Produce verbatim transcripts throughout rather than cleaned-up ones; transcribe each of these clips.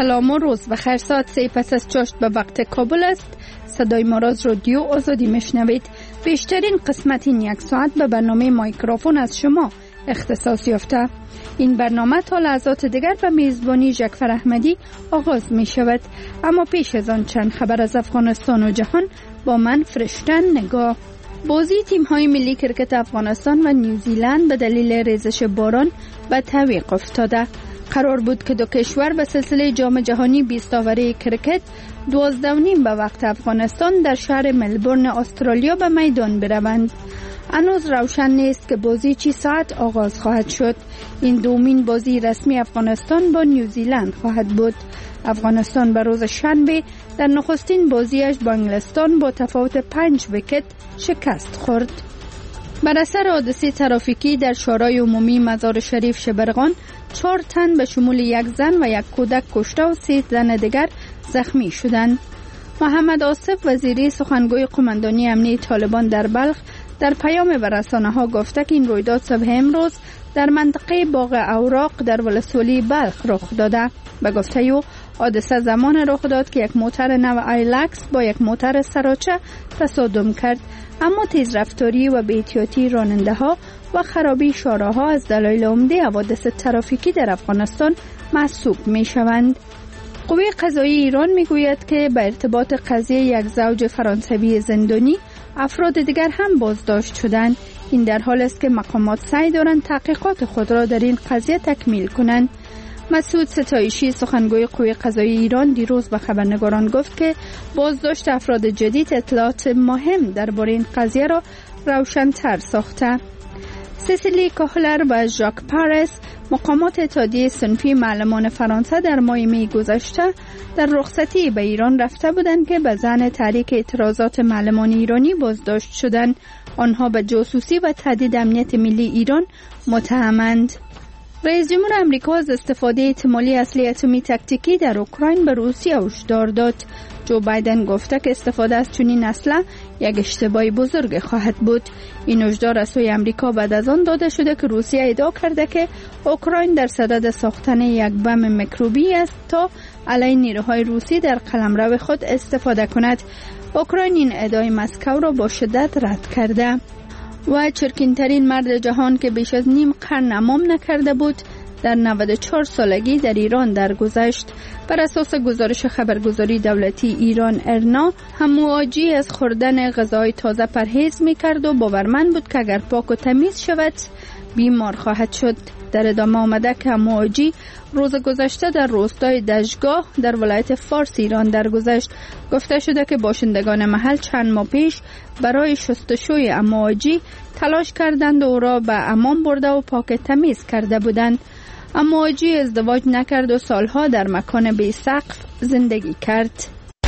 سلام و روز بخیر. ساعت سه پس از چاشت به وقت کابل است. صدای ما را از رادیو آزادی میشنوید. بیشترین قسمت این یک ساعت به برنامه مایکروفون از شما اختصاص یافته. این برنامه تا لحظات دیگر به میزبانی جعفر احمدی آغاز می شود. اما پیش از آن چند خبر از افغانستان و جهان با من فرشتن نگاه. بازی تیم‌های ملی کرکت افغانستان و نیوزیلند به دلیل ریزش باران به تعویق افتاده. قرار بود که دو کشور به سلسله جام جهانی بیست آوره کرکت دوازده و نیم به وقت افغانستان در شهر ملبورن استرالیا به میدان بروند. هنوز روشن نیست که بازی چی ساعت آغاز خواهد شد. این دومین بازی رسمی افغانستان با نیوزیلند خواهد بود. افغانستان به روز شنبه در نخستین بازیش با انگلستان با تفاوت پنج ویکت شکست خورد. بر اثر حادثه ترافیکی در شورای عمومی مزار شریف شبرغان چهار تن به شمول یک زن و یک کودک کشته و سه زن دیگر زخمی شدند. محمد آصف وزیری سخنگوی قماندانی امنیه طالبان در بلخ در پیام به رسانه‌ها گفته که این رویداد صبح امروز در منطقه باغ اوراق در ولسوالی بلخ رخ داده. به گفته او حادثه زمان رخ داد که یک موتر نو ایلکس با یک موتر سراچه تصادم کرد، اما تیزرفتاری و بی‌احتیاطی راننده‌ها و خرابی شاراها از دلایل عمده حوادث ترافیکی در افغانستان محسوب می‌شوند. قوه قضاییه ایران میگوید که به ارتباط قضیه یک زوج فرانسوی زندانی افراد دیگر هم بازداشت شدند. این در حال است که مقامات سعی دارند تحقیقات خود را در این قضیه تکمیل کنند. مسعود ستایشی سخنگوی قوه قضاییه ایران دیروز به خبرنگاران گفت که بازداشت افراد جدید اطلاعات مهم درباره این قضیه را روشن‌تر ساخته. سیسیلی کوهلر و ژاک پارس مقامات اتحادیه صنفی معلمان فرانسه در ماه می گذشته در رخصتی به ایران رفته بودند که به ذهن تحریک اعتراضات معلمان ایرانی بازداشت شدند. آنها به جاسوسی و تهدید امنیت ملی ایران متهمند. رئیس جمهور امریکا از استفاده احتمالی اسلحه اتمی تاکتیکی در اوکراین به روسیه هشدار داد. جو بایدن گفته که استفاده از چنین اسلحه یک اشتباه بزرگ خواهد بود. این هشدار از سوی امریکا بعد از آن داده شده که روسیه ادعا کرده که اوکراین در صدد ساختن یک بم میکروبی است تا علیه نیروهای روسی در قلمرو خود استفاده کند. اوکراین این ادعای مسکو را با شدت رد کرده. و چرکین‌ترین مرد جهان که بیش از نیم قرن امام نکرده بود در نود و چهار سالگی در ایران درگذشت. بر اساس گزارش خبرگزاری دولتی ایران ارنا، همواجی از خوردن غذای تازه پرهیز می‌کرد و باورمند بود که اگر پاک و تمیز شود بیمار خواهد شد. در ادامه آمده که همواجی روز گذشته در روستای دژگاه در ولایت فارس ایران درگذشت. گفته شده که باشندگان محل چند ماه پیش برای شستشوی امواجی تلاش کردند و او را به حمام برده و پاک تمیز کرده بودند. امواجی ازدواج نکرد و سالها در مکان بی سقف زندگی کرد.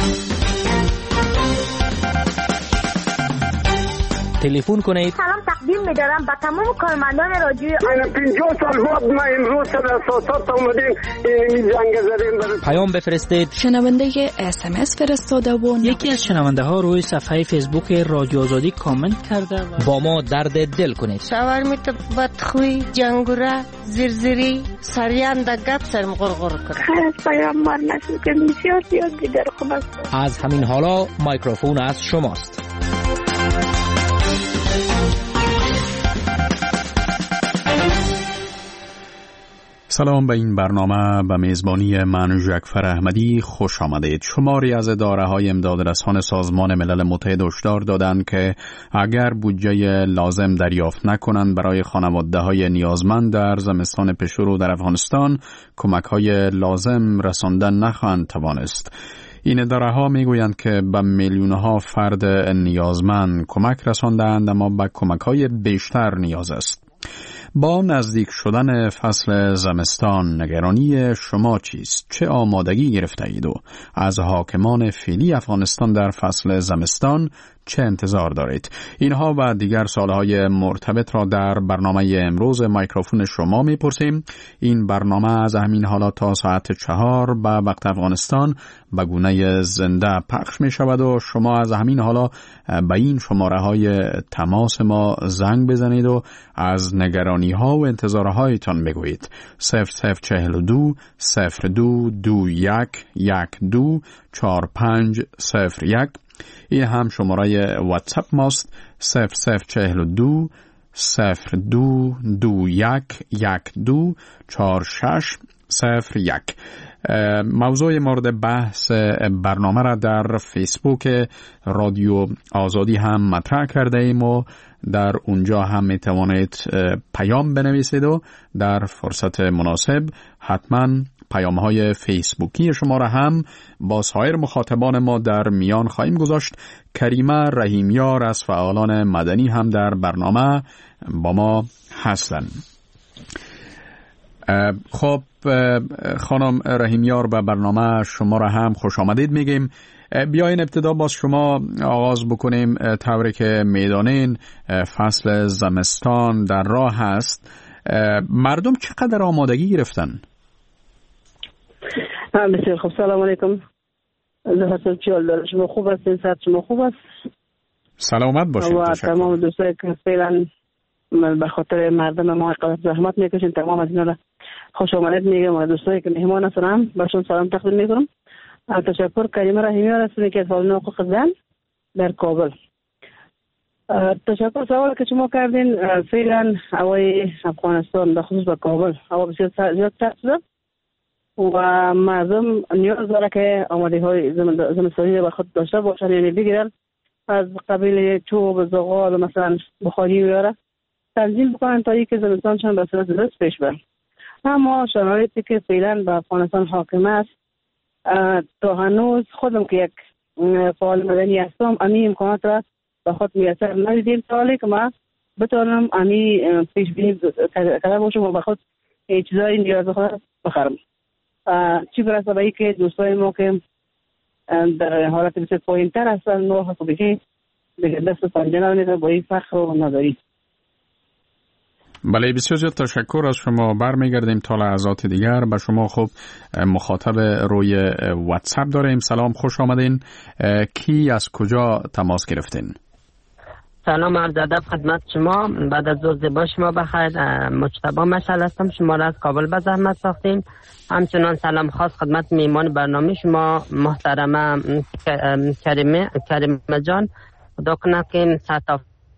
تلفن کنید. سلام تقدیم می‌دارم به تمام کارمندان رادیو. من پنجاه سال بعد ما امروز در اساسات اومدیم این جنگ زدیم. پیام بفرستید. شنونده اس ام اس فرستاده و یکی از شنونده ها روی صفحه فیسبوک رادیو آزادی کامنت کرده و با ما درد دل کنید. شاور میت بدخوی جنگوره زرزری سریان د گپ سرم غرغر کرد. خلاص پیام مار نشد که بسیار زیاد بیدار خوب است. از همین حالا میکروفون از شماست. سلام به این برنامه به میزبانی من جعفر احمدی خوش آمدید. شماری از اداره‌های امدادرسان سازمان ملل متحد هشدار دادند که اگر بودجه لازم دریافت نکنند برای خانواده‌های نیازمند در زمستان پیشرو در افغانستان کمک‌های لازم رساندن نخواهند توانست. این اداره‌ها میگویند که به میلیون‌ها فرد نیازمند کمک رساندند اما به کمک‌های بیشتر نیاز است. با نزدیک شدن فصل زمستان نگرانی شما چیست؟ چه آمادگی گرفته اید و از حاکمان فعلی افغانستان در فصل زمستان چه انتظار دارید؟ اینها و دیگر سوالهای مرتبط را در برنامه امروز میکروفون شما میپرسیم. این برنامه از همین حالا تا ساعت چهار به وقت افغانستان به گونه زنده پخش می شود و شما از همین حالا به این شماره های تماس ما زنگ بزنید و از نگرانی ها و انتظارهایتان بگویید. صفر صفر چهل و دو صفر دو دو یک یک دو چهار پنج صفر یک. این هم شماره واتساپ ماست. صفر صفر چهل و دو صفر دو دو یک یک دو چهار شش صفر یک. موضوع مورد بحث برنامه را در فیسبوک رادیو آزادی هم مطرح کرده ایم و در اونجا هم می توانید پیام بنویسید و در فرصت مناسب حتما پیام های فیسبوکی شما را هم با سایر مخاطبان ما در میان خواهیم گذاشت. کریمه رحیمیار از فعالان مدنی هم در برنامه با ما هستند. خب خانم رحیمیار به برنامه شما را هم خوش آمدید میگیم. بیاین ابتدا باز شما آغاز بکنیم. طوری که میدانین فصل زمستان در راه هست. مردم چقدر آمادگی گرفتن؟ بسیار خوب. سلام علیکم. زهرا چیال شما خوب هستین؟ صحت شما خوب است؟ سلامت باشید. و تمام دوستایی که فعلا به خاطر مردم ما قدر زحمت میکشین تمام از اینا را خوش آمدید میگم و دوستایی که مهمان هستن بهشون سلام تقدیم میکنم. تشکر. کریمه رحیمیار هستم که فعال حقوق زن در کابل. تشکر. سوال که شما کردین فعلا هوای افغانستان به خصوص به کابل هوا بسیار زیاد سرد شده و مردم نیاز داره که آماده های زمستانی به خود داشته باشن، یعنی بگیرن از قبیل چوب زغال مثلا بخاری میاره تنظیم بکنن تا اینکه زمستانشان به صورت درست پیش بره. اما شرایطی که فعلا به افغانستان حاکم است تا هنوز خودم که یک فعال مدنی هستم امی امکانات را به خود میسر ندیدیم تا که ما بتونم امی پیش بینی کرده باشم و به خود چیزای نیاز خود بخرم. چی برسه به این که دوستای ما که در حالت بسیار پایین تر هستن نو حقوقی دیگه دست پنجه ندارید با این فخر و نداری. بله بسیار زیاد تشکر از شما. برمیگردیم تا لحظات دیگر. به شما خب مخاطب روی واتساپ داریم. سلام، خوش آمدین. کی از کجا تماس گرفتین؟ سلام عرض ادب خدمت شما. بعد از روز با شما بخیر. مجتبی مشعل هستم. شما را از کابل به زحمت ساختیم. همچنان سلام خاص خدمت میمان برنامه شما محترمه کریمه کریمه جان. خدا کنه که ساعت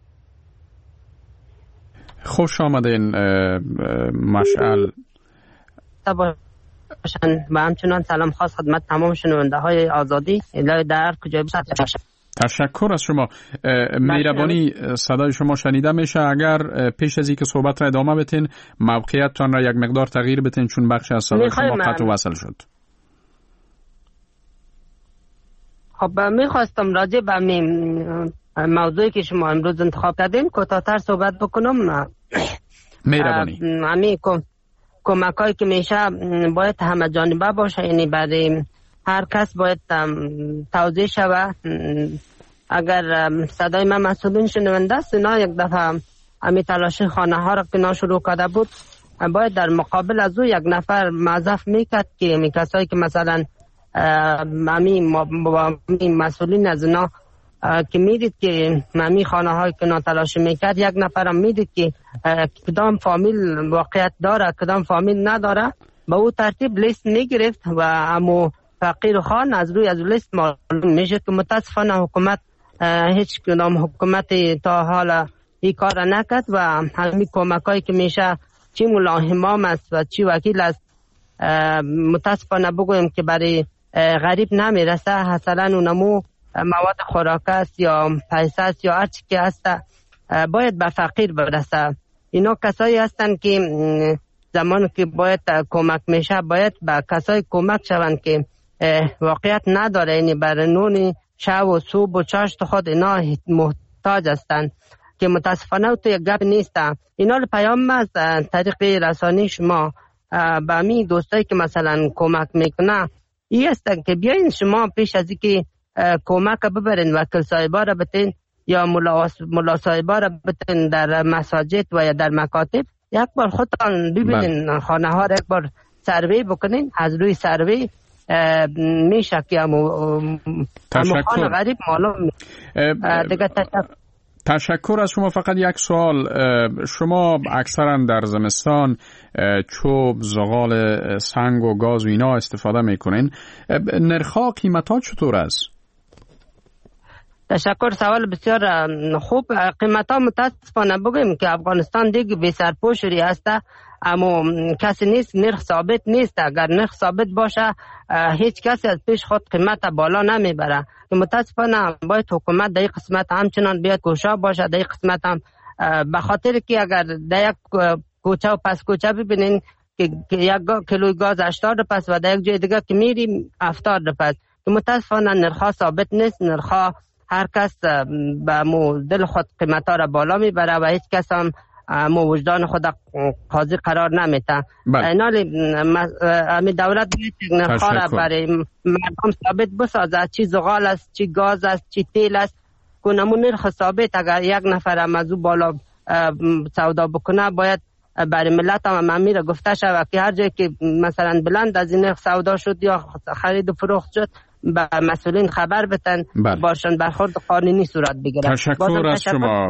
خوش آمدین مشعل باشن و همچنان سلام خاص خدمت تمام شنونده های آزادی الهی در کجای باشن. تشکر از شما. مهربانی صدای شما شنیده میشه. اگر پیش از اینکه صحبت را ادامه بدین موقعیتتان را یک مقدار تغییر بدین چون بخشی از صدای شما قطع و وصل شد. خب میخواستم راجع به موضوعی که شما امروز انتخاب کردین کوتاه‌تر صحبت بکنم. مهربانی. همین کمکایی که میشه باید همه جانبه باشه، یعنی برای هر کس باید توضیح شود. اگر صدای من مسئولین شنونده است اینا یک دفعه همین تلاشی خانه ها را که نا شروع کرده بود باید در مقابل از او یک نفر معذف میکرد که همین کسایی که مثلا همین مسئولین از اینا که میدید که ممی خانه های که ناتلاشی میکرد یک نفرم میدید که کدام فامیل واقعیت داره کدام فامیل نداره با او ترتیب لیست میگرفت و امو فقیر خان از روی از لیست معلوم میشه که متاسفانه حکومت هیچ کدام حکومت تا حالا این کار نکرد و همین کمکایی که میشه چی مولا امام است و چی وکیل است متاسفانه بگویم که برای غریب نمیرسه. مثلا اونمو مواد خوراک است یا پیسه است یا هر چی که هست باید به فقیر برسه. اینا کسایی هستن که زمان که باید کمک میشه باید به کسای کمک شوند که واقعیت نداره، یعنی برای نون شب و صبح و چاشت خود اینا محتاج هستند که متاسفانه تو یک گپ نیست. اینا رو پیام از طریق رسانه شما به همین دوستایی که مثلا کمک میکنه این هستن که بیاین شما پیش از اینکه کمک ببرین وکیل صاحبا را بتین یا ملا ملا صاحبا را بتین در مساجد و یا در مکاتب یک بار خودتان ببینین خانه ها را یک بار سروی بکنین. از روی سروی میشه که همو خانه غریب معلوم دیگه. تشکر تشکر از شما. فقط یک سوال، شما اکثرا در زمستان چوب، زغال سنگ و گاز و اینا استفاده میکنین، نرخ‌ها قیمت‌ها چطور است؟ تشکر، سوال بسیار خوب. قیمت‌ها متاسفانه بگیم که افغانستان دیگه بی سرپوشی هسته، اما کسی نیست نرخ ثابت نیست. اگر نرخ ثابت باشه هیچ کسی از پیش خود قیمت بالا نمیبره. متاسفانه باید حکومت در این قسمت همچنان بیاد کوشا باشه. در این قسمت هم به خاطر که اگر در یک کوچه و پس کوچه ببینین که یک کیلوی گاز هشتاد روپیه و در یک جای دیگه که میریم هفتاد روپیه، که متاسفانه نرخ ثابت نیست. نرخ هر کس به مو دل خود قیمت ها را بالا میبره و هیچ کس هم مو وجدان خود قاضی قرار نمیده. اینالی امی دولت باید نرخ را برای مردم ثابت بسازه، چی زغال است، چی گاز است، چی تیل است، کنمون نرخ ثابت. اگر یک نفر هم از او بالا سودا بکنه باید برای ملت هم امیر گفته شود که هر جایی که مثلا بلند از این نرخ سودا شد یا خرید و فروخت شد به مسئولین خبر بتن، باشن برخورد قانونی صورت بگیرن. تشکر از شما.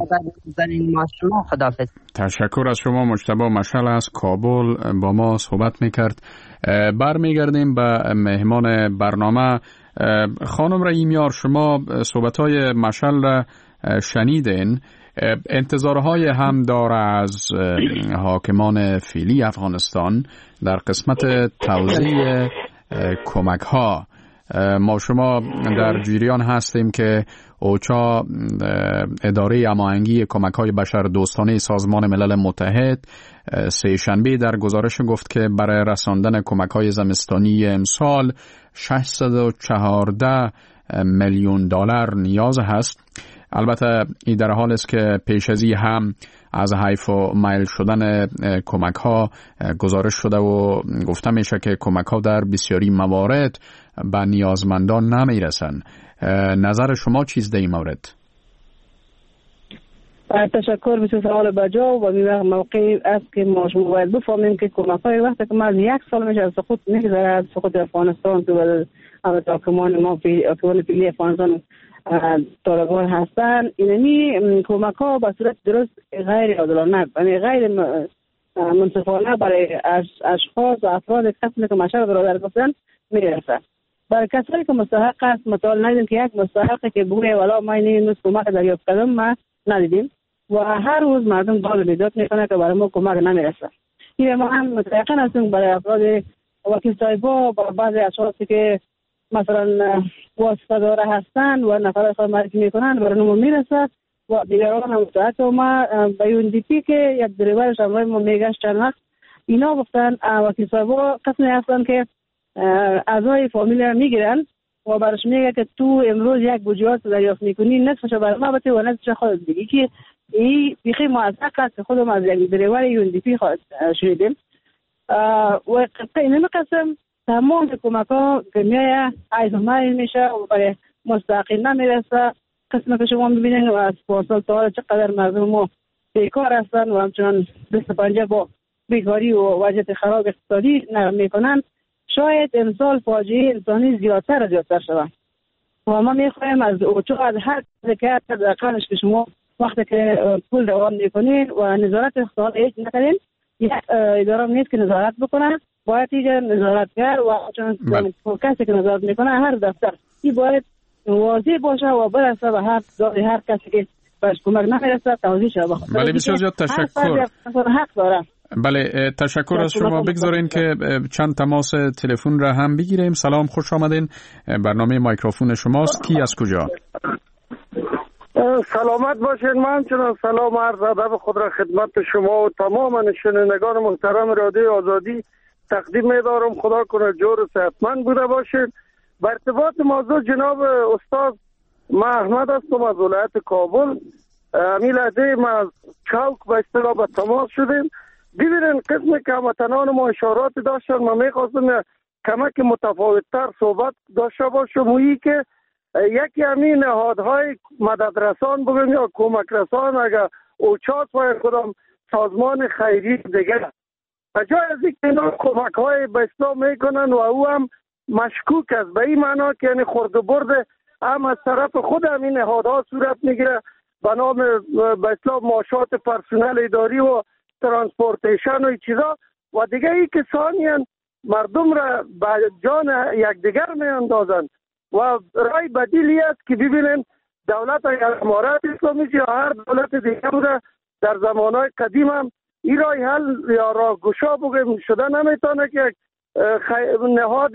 شما خداحافظ. تشکر از شما. مجتبی مشعل از کابل با ما صحبت میکرد. برمیگردیم به مهمان برنامه. خانم رحیمیار، شما صحبت‌های مشعل را شنیدین. انتظارهای هم داره از حاکمان فعلی افغانستان در قسمت توزیع کمک ها. ما شما در جریان هستیم که اوچا، اداره هماهنگی کمک های بشر دوستانه سازمان ملل متحد، سه شنبه در گزارش گفت که برای رساندن کمک های زمستانی امسال ششصد و چهارده میلیون دلار نیاز هست. البته این در حال است که پیش از این هم از حیف و میل شدن کمک ها گزارش شده و گفته میشه که کمک ها در بسیاری موارد به نیازمندان نمی رسن. نظر شما چیز در این مورد؟ تشکر. بسیار سوال بجا و می موقعی است که ما شما باید بفهمیم که کمک های وقتی که ما از یک سال میشه از سقوط نگذره، از سقوط افغانستان که حاکمان ما حاکمان فعلی افغانستان طالبان هستن، اینمی کمک ها به صورت درست غیر عادلانه، یعنی غیر منصفانه برای اشخاص و افراد کسانی که مشهد برادر گفتن میرسه. برای کسانی که مستحق است مطال ندیدیم که یک مستحقی که بگوی والا ما این روز کمک دریافت کردم ما ندیدیم و هر روز مردم داد و بیداد میکنه که برای ما کمک نمیرسه. این ما هم متیقن هستیم برای افراد وکیل صاحبا و بعضی اشخاصی که مثلا واسطه داره هستن و نفر خود معرفی میکنن برای ما میرسه و دیگران هم متعهد. و ما به یون دی پی که یک دریورش همراه ما میگشت چند وقت اینا گفتن وکیل صاحبا قسمی هستن که اعضای فامیل را میگیرن و برش میگه که تو امروز یک بوجیات دریافت میکنی نصفش برای ما بده و نصفش خودت بگی که این بیخی موثق است که خودم از یک دریور یون دی پی شنیدیم. و این قسم تمام کمک ها که میایه ایزمایی میشه و برای مستحقین نمیرسه. قسم که شما میبینید و از پارسال تا حالا چقدر مردم ما بیکار هستن و همچنان دست پنجه با بیکاری و وضعیت خراب اقتصادی میکنن. شاید امسال فاجعه انسانی زیادتر و زیادتر شود و ما میخوایم از اوچو از هر ذکر در قانش که شما وقتی که پول دوام میکنین و نظارت اقتصاد هیچ نکنین، یک اداره نیست که نظارت بکنه، باید اینجا نظارتگر و چون کسی که نظارت میکنه هر دفتر این باید واضح باشه و برسه به هر هر کسی که بهش کمک نمیرسه توضیح شه. بله بسیار زیاد تشکر. حق داره. بله تشکر از شما. بگذارین که چند تماس تلفن را هم بگیریم. سلام، خوش آمدین. برنامه مایکروفون شماست. کی از کجا؟ سلامت باشین. من چون سلام عرض ادب خود را خدمت شما و تمام شنوندگان محترم رادیو آزادی تقدیم می‌دارم. خدا کنه جور و صحتمند بوده باشین. به ارتباط موضوع جناب استاد، من احمد هستم از ولایت کابل. امی لحظه ما از چوک به اصطلاح به تماس شدیم. ببینین قسم که هموطنان ما اشارات داشتن، ما میخواستم کمک متفاوت‌تر صحبت داشته باشم. وی که یکی همین نهادهای مددرسان بگیم یا کمک رسان، اگر اوچاس و کدام سازمان خیری دیگر، جای از اینکه اینا کمک های به اسلام میکنن و او هم مشکوک است، به این معنا که یعنی خورد و برد هم از طرف خود همین نهادها صورت میگیره به نام به اسلام معاشات پرسنل اداری و ترانسپورتیشن و چیزا، و دیگه ای که ثانیاً مردم را به جان یکدیگر میاندازند و رای بدیلی است که ببینن دولت اگر امارت اسلامی یا هر دولت دیگه بوده در زمانهای قدیم هم این رای حل یا راه گشا بگیم شده نمیتونه که خی... نهاد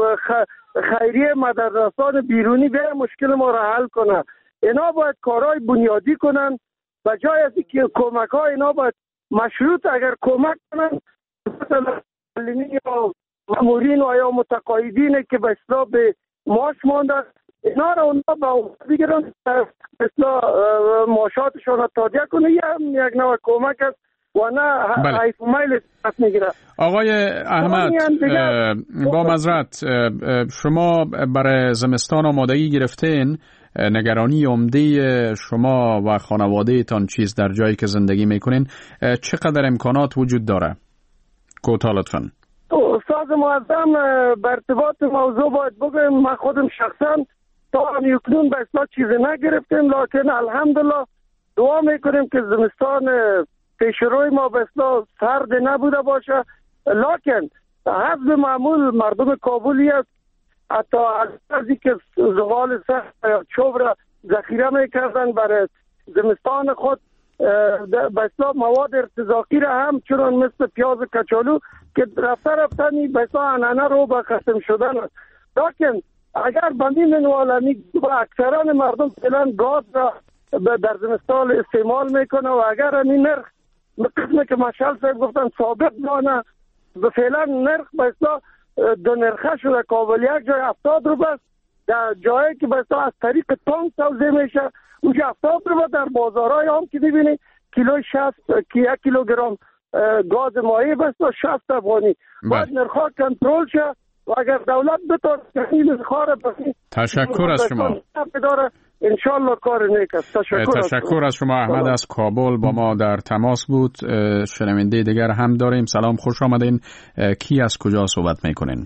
خیریه مدرسان بیرونی به مشکل ما را حل کنه. اینا باید کارهای بنیادی کنن، به جای از که کمک ها اینا باید مشروط اگر کمک کنن مثلا یا مامورین و یا متقاعدین که به اصطلاح به معاش مانده اینا را اونا با بگیرن مثلا معاشاتشون را تادیه کنه، یه هم یک نوع کمک است و نه حیف میل میگیره. آقای احمد با معذرت، شما برای زمستان آمادگی گرفتین؟ نگرانی عمده شما و خانواده تان چیز در جایی که زندگی میکنین چقدر امکانات وجود داره؟ کوتاه لطفاً. استاد معظم به ارتباط موضوع باید بگم من خودم شخصا تا همیکنون به اصلا چیزی نگرفتیم، لکن الحمدلله دعا میکنیم که زمستان پیش روی ما به اصلا سرد نبوده باشه، لکن حسب معمول مردم کابلی است حتی از که زغال سخت یا چوب را ذخیره میکردن برای زمستان خود به اصلا مواد ارتزاقی را هم چون مثل پیاز کچالو که رفته رفتنی به اصلا انانه رو به ختم شدن است. لیکن اگر بندی منوالمی با اکثران مردم فعلا گاز را در زمستان استعمال میکنه و اگر این نرخ قسمه که مشال صاحب گفتن ثابت مانه به فعلا نرخ به اصلا دو نرخه شده، کابل یک جای هفتاد رو بست، در جایی که به اصلا از طریق تانک توزیع میشه اونجا هفتاد رو بست، در بازارهای هم که ببینی کیلو شصت که یک کیلوگرم گاز مایع بست شصت افغانی باید نرخها کنترل شه و اگر دولت بتونه این نرخها را بسید تشکر از شما انشالله کار نیک است. تشکر, تشکر از شما. احمد از کابل با ما در تماس بود. شنونده دیگر هم داریم. سلام، خوش آمدین. کی از کجا صحبت میکنین؟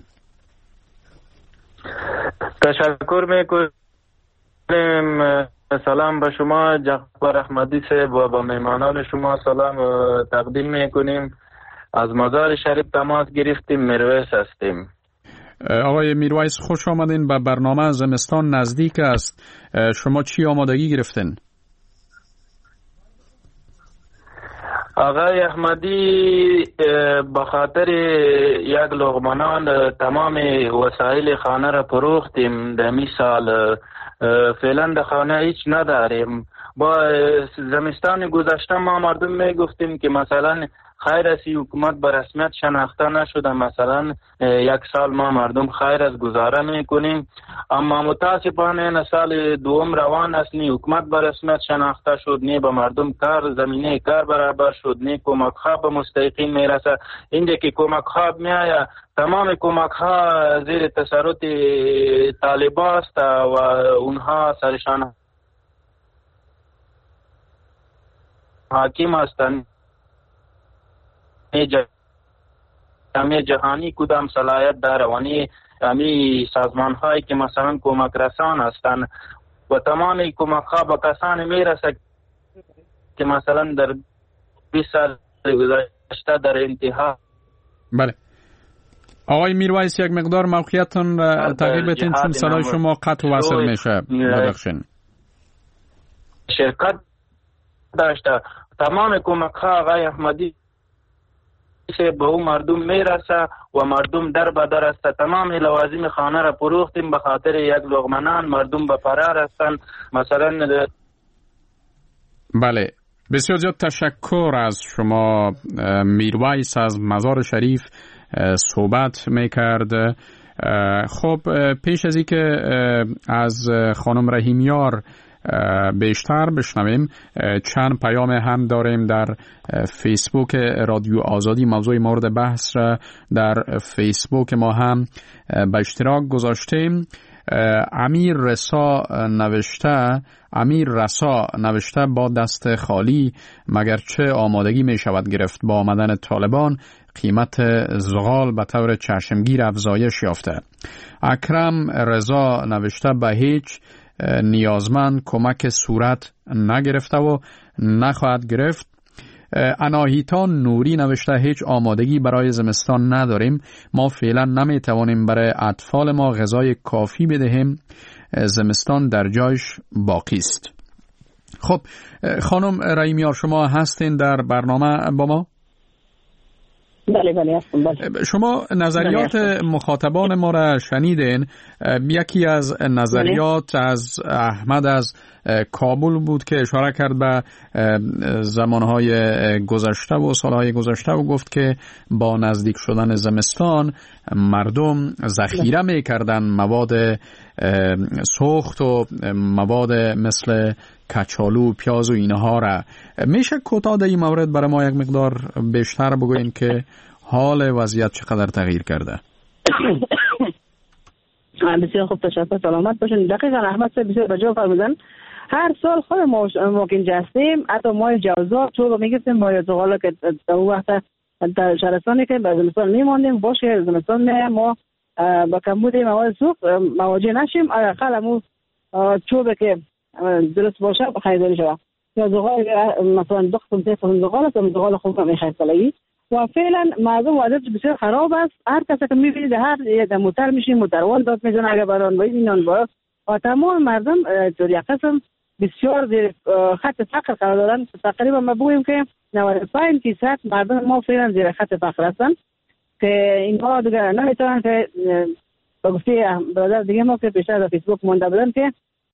تشکر میکنیم. سلام به شما جعفر احمدی صاحب و با مهمانان شما سلام تقدیم میکنیم. از مزار شریف تماس گرفتیم. میرویس هستیم. آقای میرویس خوش آمدین به برنامه. زمستان نزدیک است، شما چی آمادگی گرفتین؟ آقای احمدی به خاطر یک لغمنان تمام وسایل خانه را فروختیم. در می سال فعلا در خانه هیچ نداریم. با زمستان گذشته ما مردم می گفتیم که مثلا خیر از حکومت به رسمیت شناخته نشده، مثلا یک سال ما مردم خیر از گزاره میکنیم، اما متاسفانه این سال دوم روان است، نی حکومت به رسمیت شناخته شد، نی به مردم کار زمینه کار برابر شد، نی کمک ها به مستحقین میرسه. اینجا که کمک ها میآید تمام کمک ها زیر تسلط طالبان است و اونها سرشان حاکم هستند. جامعه جهانی کدام صلاحیت داره و نی امی سازمان هایی که مثلا کمک رسان هستند و تمام کمک ها به کسانی میرسه که مثلا در بیست سال گذشته در انتها. بله آقای میرویس یک مقدار موقعیتون تغییر بتین چون صدای شما قطع و وصل میشه. ببخشید. شرکت داشته تمام کمک ها آقای احمدی به او مردم میرسه و مردم در بدر است. تمام لوازم خانه را فروختیم به خاطر یک لقمنان مردم به فرار هستند. مثلا بله بسیار زیاد تشکر از شما. میرویس از مزار شریف صحبت میکرد. خب پیش از اینکه از خانم رحیمیار بیشتر بشنویم چند پیام هم داریم در فیسبوک رادیو آزادی. موضوع مورد بحث را در فیسبوک ما هم به اشتراک گذاشتیم. امیر رسا نوشته امیر رسا نوشته با دست خالی مگر چه آمادگی می شود گرفت؟ با آمدن طالبان قیمت زغال به طور چشمگیر افزایش یافته. اکرم رضا نوشته به هیچ نیازمند کمک صورت نگرفته و نخواهد گرفت. اناهیتان نوری نوشته هیچ آمادگی برای زمستان نداریم. ما فعلا نمی توانیم برای اطفال ما غذای کافی بدهیم. زمستان در جایش باقی است. خب خانم رحیمیار، شما هستین در برنامه با ما؟ بله بله هستم. بله. شما نظریات مخاطبان ما را شنیدین. یکی از نظریات بله. از احمد از کابل بود که اشاره کرد به زمانهای گذشته و سالهای گذشته و گفت که با نزدیک شدن زمستان مردم ذخیره می‌کردن مواد سوخت و مواد مثل کچالو، پیاز و اینها را. میشه کوتاه در این مورد برای ما یک مقدار بیشتر بگوین که حال وضعیت چقدر تغییر کرده؟ بسیار خوب، تشکر، سلامت باشین. دقیقاً احمد صاحب بسیار بجا فرمودن. هر سال خود ما ما که اینجا هستیم، حتی ماه جوزا تو میگفتیم ماه زغالا که در وقت در شهرستانی که به زمستان میماندیم باشه زمستان ما با کمبود مواد سوخت مواجه نشیم. اقل چوبه که درست باشه خریداری شود یا زغال مثلا دو قسم سه قسم زغال است، زغال خوب میخرید سالگی و فعلا مردم وضعیت بسیار خراب است. هر کسی که میبینید هر یه موتر میشین موتروان داد میزنه اگر بران باید اینان باید و تمام مردم در یک قسم بسیار زیر خط فقر قرار دارن. تقریبا ما بگوییم که نود و پنج درصد مردم ما فعلا زیر خط فقر هستن که اینها دیگه نمیتونن که به گفته برادر دیگه ما که پیشتر در فیسبوک مونده بودن که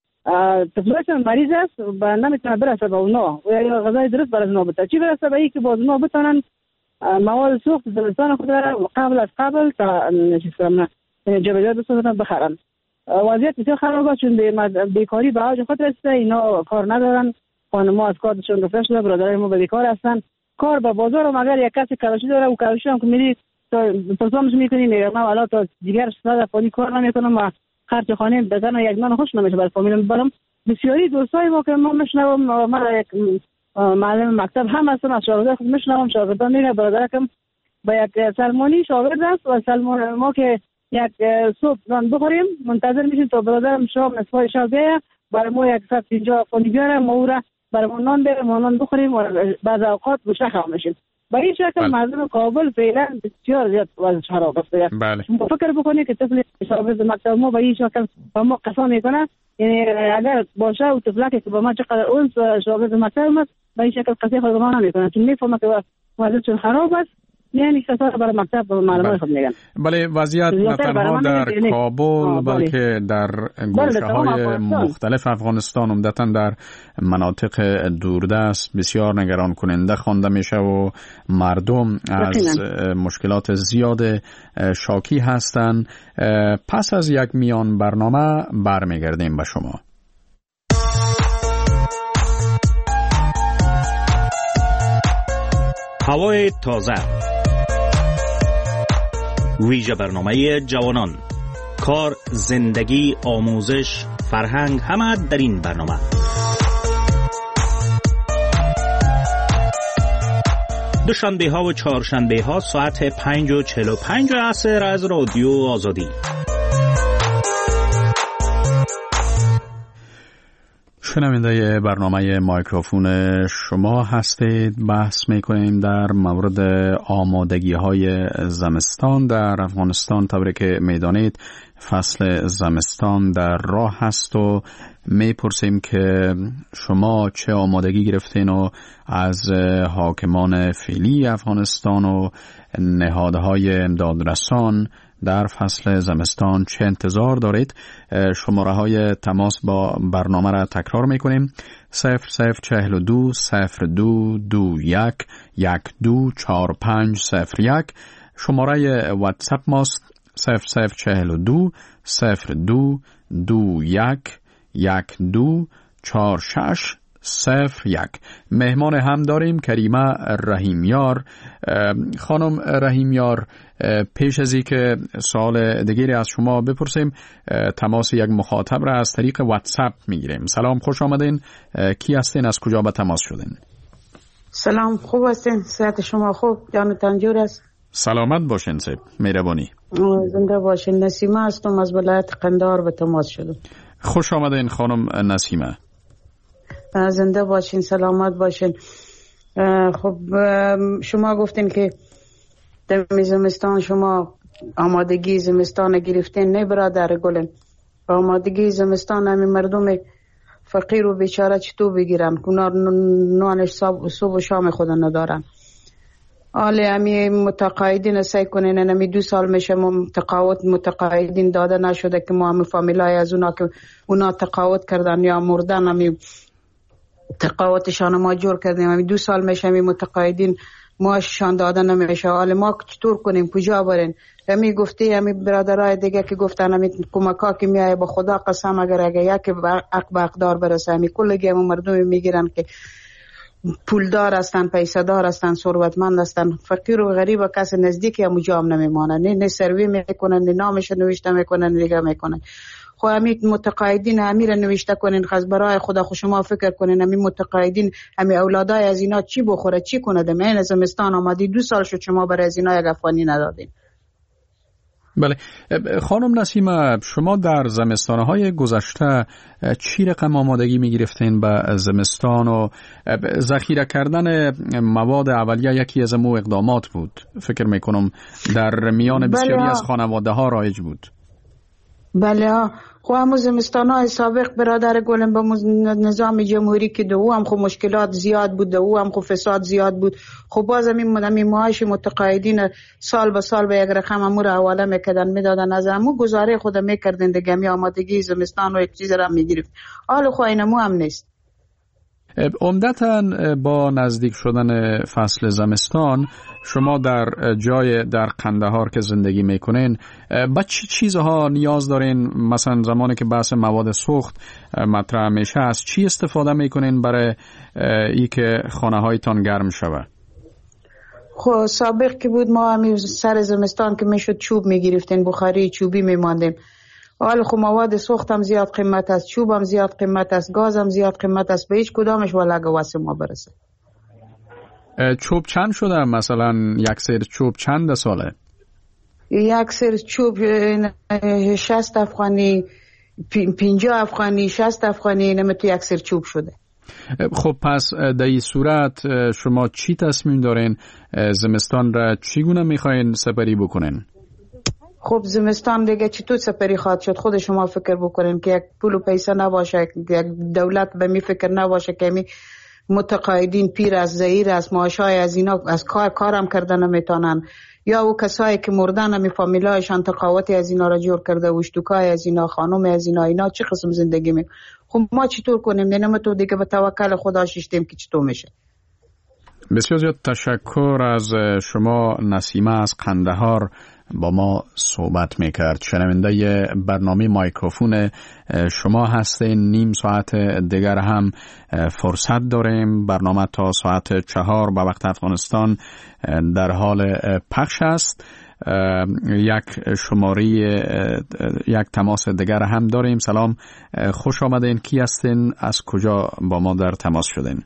طفلشون مریض است و نمیتونه برسه به اونا و یا غذای درست برای اونا بده. چی برسه به این که باز اونا بتونن مواد سوخت زمستان خود را قبل از قبل تا چیز کنن جبهه بسازن بخرن. وضعیت بسیار خراب است چون بیکاری به اوج خود رسیده. اینا کار ندارن، خانم‌ها از کارشون رفته شده، برادرای ما بیکار هستن. کار به بازار و مگر یک کسی کارشی داره و کارشی هم که میری تا پرسامش میکنی میگه من حالا تا دیگر صد فانی کار نمیکنم و خرج خانه بدن و یک من خوش نمیشه برای فامیلم برام. بسیاری دوستای ما که ما میشنوم، من یک معلم مکتب هم هستم، از شاگردان خود میشنوم، شاگردان میگه برادرکم با یک سلمانی شاگرد است و سلمان ما که یک صبح نان بخوریم منتظر میشیم تا برادرم شام نصفای شب بیایه برای ما یک صد اینجا فانی بیاره ما او را برای ما نان بیاره ما نان بخوریم و بعد اوقات گوشه خام میشیم. با این شکل مردم کابل فعلا بسیار زیاد وضع خراب است. بله. فکر بکنید که طفل شاگرد مکتب ما با این شکل با ما قسم میکنه، یعنی اگر باشه و طفلکی که با ما چقدر اون شاگرد مکتب ما با این شکل قضیه خود ما نمیکنه چون میفهمه که وضعیت خراب است. یعنی کسا برای مکتب و معلمان خود میگن. بله، وضعیت نه تنها در کابل بلکه در گوشه های مختلف افغانستان عمدتاً در مناطق دوردست بسیار نگران کننده خوانده میشه و مردم از مشکلات زیاد شاکی هستند. پس از یک میان برنامه برمیگردیم به شما. هوای تازه، ویژه برنامه جوانان، کار، زندگی، آموزش، فرهنگ، همه در این برنامه. دوشنبه ها و چهارشنبه ها ساعت پنج و چهل و پنج عصر از رادیو آزادی. شنونده برنامه مایکروفون شما هستید. بحث میکنیم در مورد آمادگی های زمستان در افغانستان. طوری که میدانید فصل زمستان در راه هست و میپرسیم که شما چه آمادگی گرفتین و از حاکمان فعلی افغانستان و نهادهای امدادرسان در فصل زمستان چه انتظار دارید. شماره های تماس با برنامه را تکرار میکنیم: صفر صفر چهل و دو صفر دو دو یک یک دو چهار پنج صفر یک. شماره واتساپ ماست صفر صفر چهل و دو صفر دو دو یک یک دو چهار شش صفر یک. مهمان هم داریم کریمه رحیمیار. خانم رحیمیار، پیش از این که سوال دیگری از شما بپرسیم تماس یک مخاطب را از طریق واتساپ میگیریم. سلام، خوش آمدین. کی هستین؟ از کجا به تماس شدین؟ سلام، خوب هستین؟ صحت شما خوب؟ جانتان جور است؟ سلامت باشین سید، مهربانی. زنده باشین. نسیمه هستم از ولایت قندهار به تماس شدم. خوش آمدین خانم نسیمه. زنده باشین، سلامت باشین. خب شما گفتین که در زمستان شما آمادگی زمستان گرفتین. نه برادر گلن، آمادگی زمستان همی مردم فقیر و بیچاره چطور بگیرن؟ کنار نانش صبح و شام خود ندارن. حالا همی متقاعدین سعی کنین. همی دو سال میشه تقاعد متقاعدین داده نشده که ما همی فامیلای از اونا که اونا تقاعد کردن یا مردن همی تقاعدشان ما جور کردیم. همی دو سال میشه همی متقاعدین معاششان داده نمیشه. حالا ما چطور کنیم؟ کجا برین؟ همی گفتی همی برادرای دیگه که گفتن همی کمکا که میایه با خدا قسم اگر اگه یکی حق به اقدار برسه همی کلگی همون مردم میگیرن که پولدار هستن، پیسه دار هستن، ثروتمند هستن. فقیر و غریب و کسی نزدیکی همو جام نمیمانه. نه نه سروی میکنن، نه نامش نوشته میکنن، دیگه میکنن. خو همین متقاعدین همی را نوشته کنین. خاص برای خدا خو شما فکر کنین همین متقاعدین همین اولادای از اینا چی بخوره چی کنه؟ ده من زمستان آمدی دو سال شد شما برای از اینا یک افغانی ندادین. بله خانم نسیمه، شما در زمستانهای گذشته چی رقم آمادگی می گرفتین به زمستان و ذخیره کردن مواد اولیه یکی از مو اقدامات بود؟ فکر میکنم در میان بسیاری بله از خانواده ها رایج بود. بله ها. خو همو زمستان های سابق برادر گلم با نظام جمهوری که دو هم خو مشکلات زیاد بود، دو هم خو فساد زیاد بود. خو باز همین همین معاش متقاعدین سال به سال به یک رقم امور حواله میکردن میدادن. از همو گزاره خود میکردن دیگه. می آمادگی زمستان و یک چیز را میگرفت. حالا خو اینمو هم نیست. عمدتاً با نزدیک شدن فصل زمستان شما در جای در قندهار که زندگی میکنین با چی چیزها نیاز دارین؟ مثلا زمانی که بحث مواد سوخت مطرح میشه از چی استفاده میکنین برای ای که خانه هایتان گرم شود؟ خب سابق که بود ما همین سر زمستان که میشد چوب میگرفتین، بخاری چوبی میماندیم. حالا خب مواد سوخت هم زیاد قیمت است، چوب هم زیاد قیمت است، گاز هم زیاد قیمت است. به هیچ کدامش ولگه واسه ما برسه. چوب چند شده؟ مثلا یک سیر چوب چند ساله؟ یک سیر چوب شصت افغانی، پنجاه افغانی، شصت افغانی نمیتو یک سیر چوب شده. خب پس در این صورت شما چی تصمیم دارین؟ زمستان را چگونه میخواین سپری بکنین؟ خب زمستان دیگه چطور سپری خواهد شد؟ خود شما فکر بکنین که یک پول و پیسه نباشه، یک دولت به می فکر نباشه که می متقاعدین پیر از زهیر از معاشای از اینا از کار کارم کردن نمیتونن، یا او کسایی که مردن همی فامیلایشان تقاوتی از اینا را جور کرده و اشتکای از اینا، خانم از اینا، اینا چه قسم زندگی می؟ خب ما چطور کنیم؟ نمی‌تونیم تو دیگه به توکل خدا شیشتیم که چطور میشه. بسیار زیاد تشکر از شما نسیمه از قندهار با ما صحبت میکرد. شنونده برنامه مایکروفون شما هستین. نیم ساعت دیگر هم فرصت داریم. برنامه تا ساعت چهار به وقت افغانستان در حال پخش است. یک شماره یک تماس دیگر هم داریم. سلام، خوش آمدین. کی هستین؟ از کجا با ما در تماس شدین؟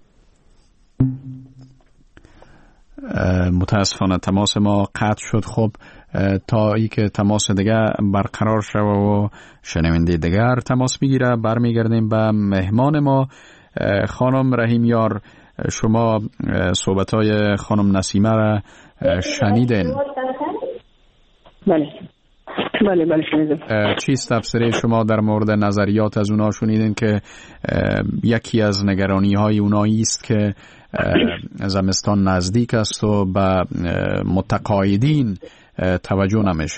متاسفانه تماس ما قطع شد. خب تا ای که تماس دیگه برقرار شد و شنونده دیگر تماس میگیره برمیگردیم به مهمان ما خانم رحیمیار. شما صحبتای خانم نسیمه را شنیدین؟ بله بله بله شنیدم. چیست تفسیر شما در مورد نظریات از اونا شنیدین که یکی از نگرانی های اونایی است که زمستان نزدیک است و به متقاعدین توجه نمیشه؟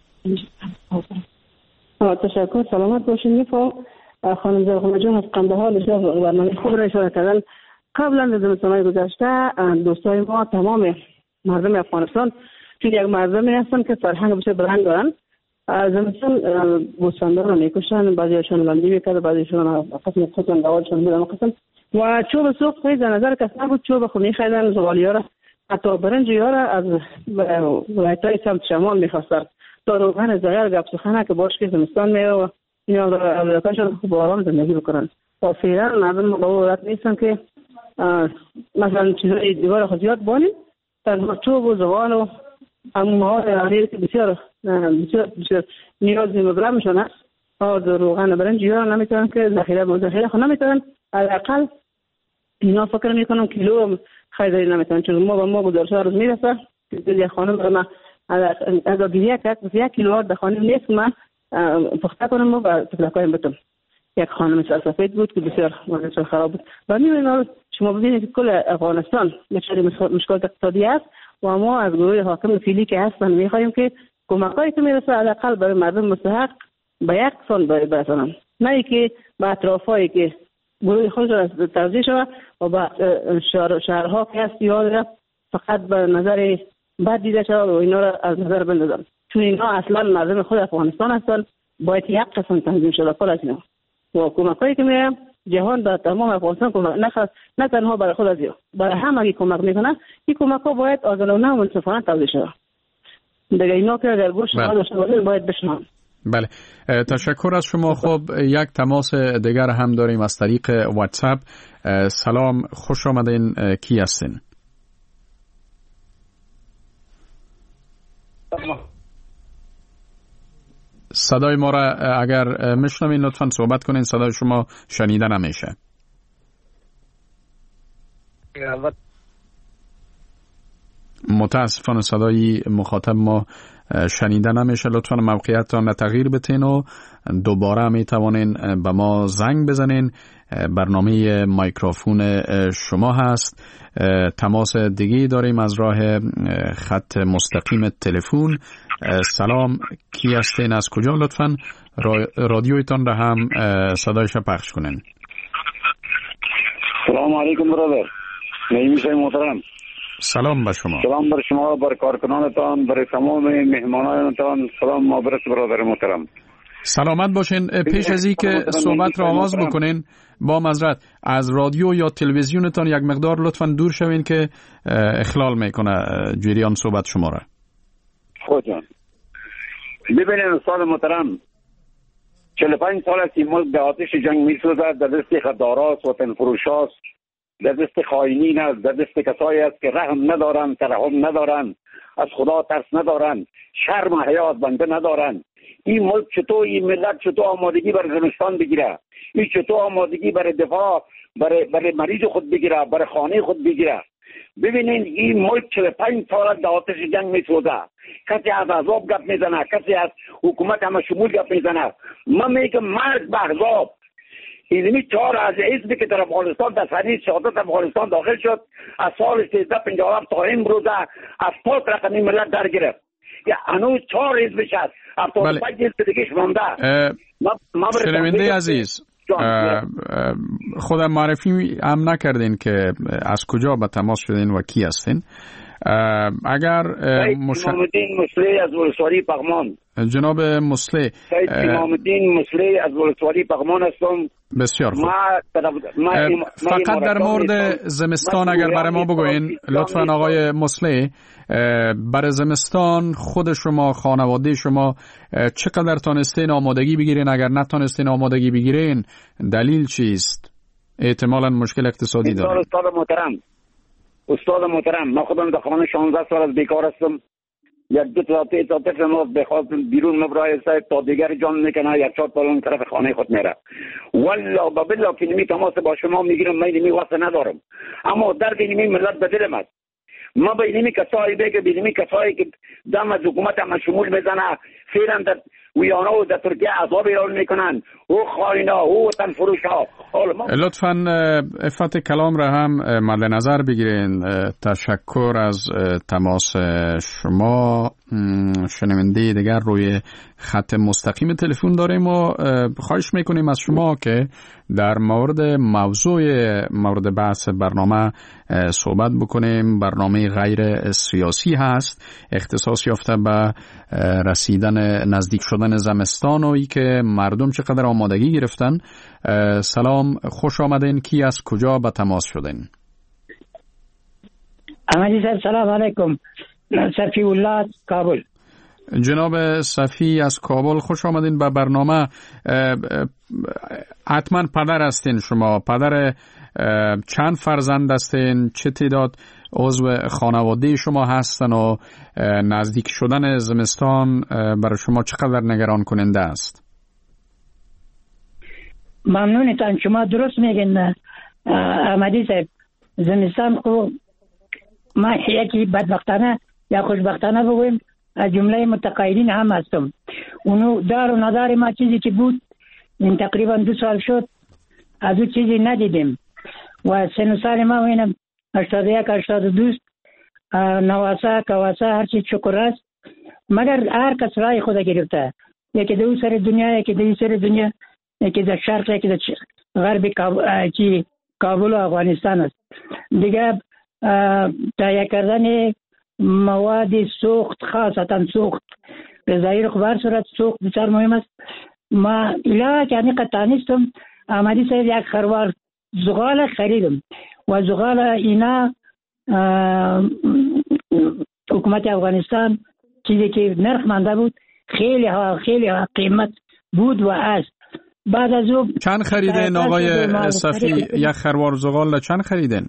تشکر، سلامت باشین. میفهم خانم زرغونه جان از قندهار برنامه خوب را اشاره کردن. قبلا در زمستان‌های گذشته دوستای ما تمام مردم افغانستان چون یک مردمی هستن که فرهنگ بسیار بلند دارن زمستان بوستاندار رو میکشن، بعضیشون لندی میکرد، بعضیشون قسم خودشون دوالشون میدن قسم و چوب سوق خیلی نظر کس نبود. چوب خو میخریدن زغالی ها را، حتی برنجی ها را از ولایت‌های سمت شمال میخواستن تا روغن زغال گپ سخنه که باش که زمستان میره و اینا ولایت‌هاشون خوب آرام زندگی بکنن. و فعلا مردم مقاومت نیستن که مثلا چیزای دیگر خود زیاد بانیم، تنها چوب و زغال و همون مواد حراری که بسیار بسیار بسیار نیازی مبرمشون هست و روغن برنجی ها نمیتونن که ذخیره با ذخیره خود نمیتونن. حداقل اینا فکر میکنم کیلو خریداری نمیتونن، چون ما با ما گزارش ها روز میرسه که یک خانم برای من از آگیری کرد یک کیلو ها در خانم نیست من پخته کنم و تفلکایم بتم. یک خانم سفید بود که بسیار وضعیت خراب بود و میبینید شما ببینید که کل افغانستان دچار مشکلات اقتصادی است و ما از گروه حاکم فعلی که هستن میخواهیم که کمکایی که میرسه حداقل برای مردم مستحق به یک سال برسانن، نه که به اطرافایی که گروه خود را توزیع شود و به شهر شهرها که هست یا فقط به نظر بد دیده شود و اینا را از نظر بندازن، چون اینا اصلا مردم خود افغانستان هستن. باید یک قسم تنظیم شده کل از اینا و کمکایی که میرم جهان به تمام افغانستان کمک نخواست، نه تنها برای خود از اینا، برای همه اگه کمک میکنن این کمک ها باید عادلانه و منصفانه توزیع شود. دیگه اینا که در گوش ما داشته باشن باید بشنون. بله، تشکر از شما. خب یک تماس دیگر هم داریم از طریق واتساپ. سلام، خوش آمدین. کی هستین؟ صدای ما را اگر میشنوین لطفاً صحبت کنین، صدای شما شنیده نمیشه. متاسفانه صدای مخاطب ما شنیده نمیشه. لطفاً موقعیتتان را تغییر بتین و دوباره می توانین به ما زنگ بزنین. برنامه مایکروفون شما هست. تماس دیگه داریم از راه خط مستقیم تلفن. سلام، کی هستین، از کجا؟ لطفاً رادیویتان را هم صدایش پخش کنین. سلام علیکم برادر، نمیشه محترم. سلام به شما. سلام بر شما، بر کارکنانتان، بر تمام مهمانانتان. سلام ما برس برادر محترم. سلامت باشین. پیش از این که صحبت را آغاز بکنین با معذرت از رادیو یا تلویزیونتان یک مقدار لطفاً دور شوین که اخلال میکنه جریان صحبت شما را. خود جان ببینید استاد محترم، چهل و پنج سال است این ملک به آتش جنگ میسوزد، در دست خداراست، وطن فروشاست، در دست خائنین است، در دست کسایی است که رحم ندارند، ترحم ندارند، از خدا ترس ندارند، شرم و حیا از بنده ندارند. این ملک چطور، این ملت چطور آمادگی برای زمستان بگیره؟ این چطور آمادگی برای دفاع برای برای مریض خود بگیره، برای خانه خود بگیره؟ ببینین این ملک چهل و پنج سال در آتش جنگ میسوزه. کسی از عذاب گپ میزنه، کسی از حکومت همه شمول گپ میزنه. من میگم مرگ به عذاب. اینمی چهار از حزبی که در افغانستان در سری شهادت افغانستان داخل شد از سال سیزده پنجاه و هفت تا این روزه هفتاد رقمی ملت در گرفت. یا هنوز چهار حزبش هست، هفتاد و پنج حزب دیگهش مانده. شنونده عزیز، خودم معرفی هم نکردین که از کجا به تماس شدین و کی هستین؟ اگر مش... امام الدین مسلی از ولسوالی پغمان. جناب مسلی، سید امام الدین مسلی از ولسوالی پغمان هستم. بسیار خوب. ما... ما... فقط در مورد زمستان اگر برای ما بگوین لطفاً آقای مسلی، برای زمستان خود شما، خانواده شما چقدر تانستین آمادگی بگیرین؟ اگر نتانستین آمادگی بگیرین دلیل چیست؟ احتمالاً مشکل اقتصادی داره. استاد محترم استاد محترم من خودم در خانه شانزده سال از بیکار هستم. یک دو تا تا تا ما بخواد بیرون مبرای سایت تا دیگر جان میکنه، یک چهار تا طرف خانه خود میره. والله بالله که نمی تماس با شما میگیرم، من نمی واسه ندارم، اما درد نمی ملت به دلم است. ما به اینمی کسایی بگه به اینمی کسایی که دم از حکومت هم شمول بزنه فعلا در ویانا و در ترکیه عذاب ایران میکنن، او خائنا او وطن فروشا. لطفاً افت کلام را هم مد نظر بگیرین. تشکر از تماس شما. شنونده دیگر روی خط مستقیم تلفن داریم و خواهش میکنیم از شما که در مورد موضوع مورد بحث برنامه صحبت بکنیم. برنامه غیر سیاسی هست، اختصاص یافته به رسیدن نزدیک شدن زمستان و ای که مردم چقدر آمادگی گرفتن. سلام، خوش آمدین. کی از کجا به تماس شدین؟ احمدی صاحب سلام علیکم. صفی الله کابل. جناب صفی از کابل، خوش آمدین به برنامه. حتما پدر هستین شما. پدر چند فرزند هستین؟ چه تعداد عضو خانواده شما هستن و نزدیک شدن زمستان برای شما چقدر نگران کننده است؟ ممنونتان، شما درست میگین احمدی صاحب. زمستان خو ما یکی بدبختانه یا خوشبختانه بگویم از جمله متقاعدین هم هستم. اونو دار و ندار ما چیزی که بود این تقریبا دو سال شد از او چیزی ندیدیم و سن سال ما وینم هشتاد و یک هشتاد و دو نواسا کواسا هرچی چکر است، مگر هر کس رای خود گرفته، یکی دو سر دنیا، یکی دو سر دنیا، یکی در شرق، یکی در غرب کابل و افغانستان است. دیگه تهیه کردن مواد سوخت، خاصتا سوخت غذایی رو بر صورت سوخت بسیار مهم است. ما الا که همین قطع نیستم احمدی صاحب، یک خروار زغال خریدم و زغال اینا حکومت افغانستان چیزی که نرخ مانده بود خیلی ها خیلی ها قیمت بود و است. بعد از او چند خریدین آقای صفی؟ یک خروار زغال چند خریدین؟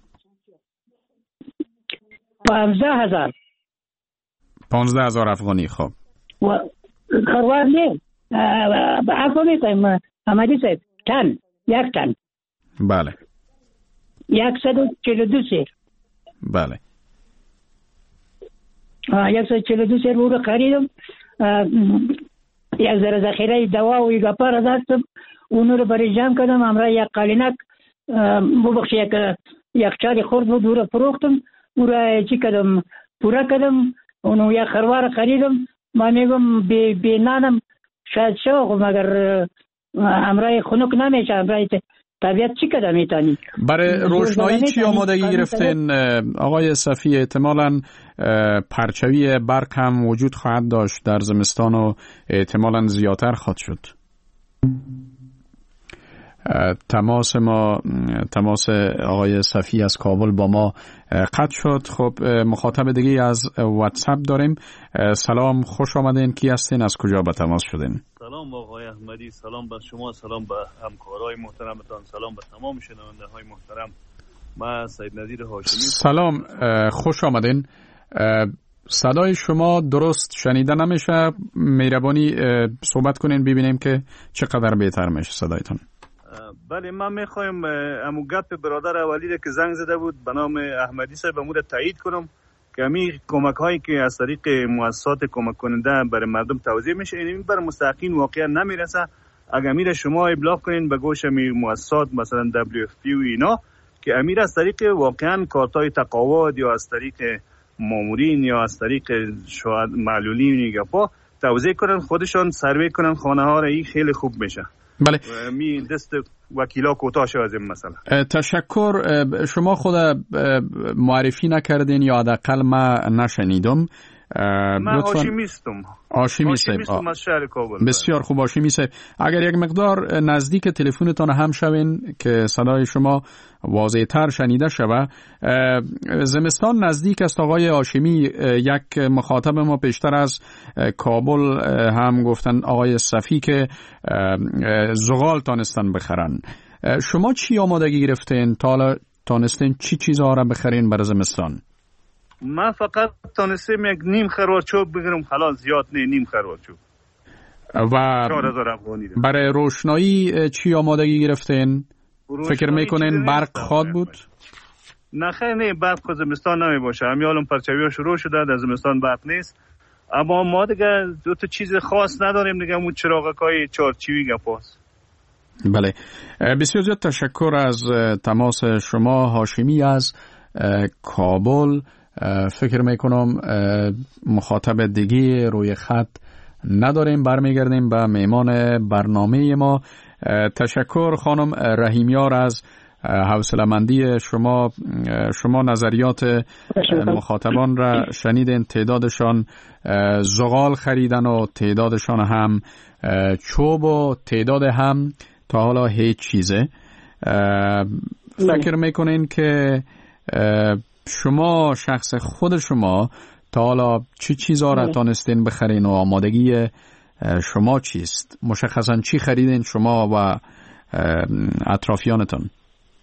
پانزده هزار. پانزده هزار افغانی. خب و خروار نه افغان میکنیم احمدی صاحب، تن، یک تن. بله. یکصد و چهل و دو سیر. بله. یکصد و چهل و دو سیر بود خریدم. یک ذره ذخیره دوا و یک پار داشتم، اونو رو برای جمع کردم. امرا یک قالینک ببخش یک یک چاری خورد بود، او رو فروختم، او را چی کردم پورا کردم. اونو یک خروار خریدم. ما میگم بی, بی نانم شاید شو مگر امرای خنک نمیشه، امرای طبیعت چی کده میتانی. برای روشنایی چی آمادگی گرفتین آقای صفی؟ احتمالاً پرچوی برق هم وجود خواهد داشت در زمستان و احتمالاً زیادتر خواهد شد. تماس ما تماس آقای صفی از کابل با ما قطع شد. خب مخاطب دیگه از واتساپ داریم. سلام، خوش آمدین. کی هستین؟ از کجا به تماس شدین؟ سلام آقای احمدی، سلام به شما، سلام به همکارای محترمتان، سلام به تمام شنونده های محترم. من سید نظیر هاشمی. سلام، خوش آمدین. صدای شما درست شنیده نمیشه، مهربانی صحبت کنین ببینیم که چقدر بهتر میشه صدایتون. بله، من میخوایم امو گپ برادر اولی که زنگ زده بود به نام احمدی صاحب امور تایید کنم که امی کمک هایی که از طریق مؤسسات کمک کننده برای مردم توزیع میشه این بر مستحقین واقعا نمیرسه. اگر امیر شما ابلاغ کنین به گوش امی مؤسسات مثلا دبلیو اف پی و اینا که امیر از طریق واقعا کارتای تقاعد یا از طریق مامورین یا از طریق شاید معلولین گپا توزیع کنن، خودشان سروی کنن خانه ها را، این خیلی خوب میشه. بله. می دست وکیلا کوتاه شد از این مسئله. تشکر. شما خود معرفی نکردین یا حداقل ما نشنیدم. من هاشمیستم. هاشمیستم از شهر کابل. بسیار خوب هاشمیستم. اگر یک مقدار نزدیک تلفنتان هم شوین که صدای شما واضح تر شنیده شود. زمستان نزدیک است آقای هاشمی. یک مخاطب ما پیشتر از کابل هم گفتن آقای صفی که زغال تانستن بخرن. شما چی آمادگی گرفتین؟ تا تانستین چی چیزها را بخرین برای زمستان؟ من فقط تانستم یک نیم خروار چوب بگیرم، خلاص زیاد نه، نیم خروار چوب. و برای روشنایی چی آمادگی گرفتین؟ فکر میکنین برق خواد بود؟ نه خیلی نه، برق خود زمستان نمی باشه. همیالم پرچوی ها شروع شده، در زمستان برق نیست. اما ما دیگه دو تا چیز خاص نداریم دیگه، اون چراغکای چارچوبی گپاست. بله، بسیار زیاد تشکر از تماس شما. هاشمی از کابل فکر میکنم مخاطب دیگه روی خط نداریم. برمیگردیم به میمان برنامه ما. تشکر خانم رحیمیار از حوصله‌مندی شما. شما نظریات مخاطبان را شنیدین، تعدادشان زغال خریدن و تعدادشان هم چوب و تعداد هم تا حالا هیچ چیزه. فکر میکنین که شما شخص خود شما تا حالا چی چیزا را تانستین بخرین و آمادگی شما چیست؟ مشخصا چی خریدین شما و اطرافیانتون؟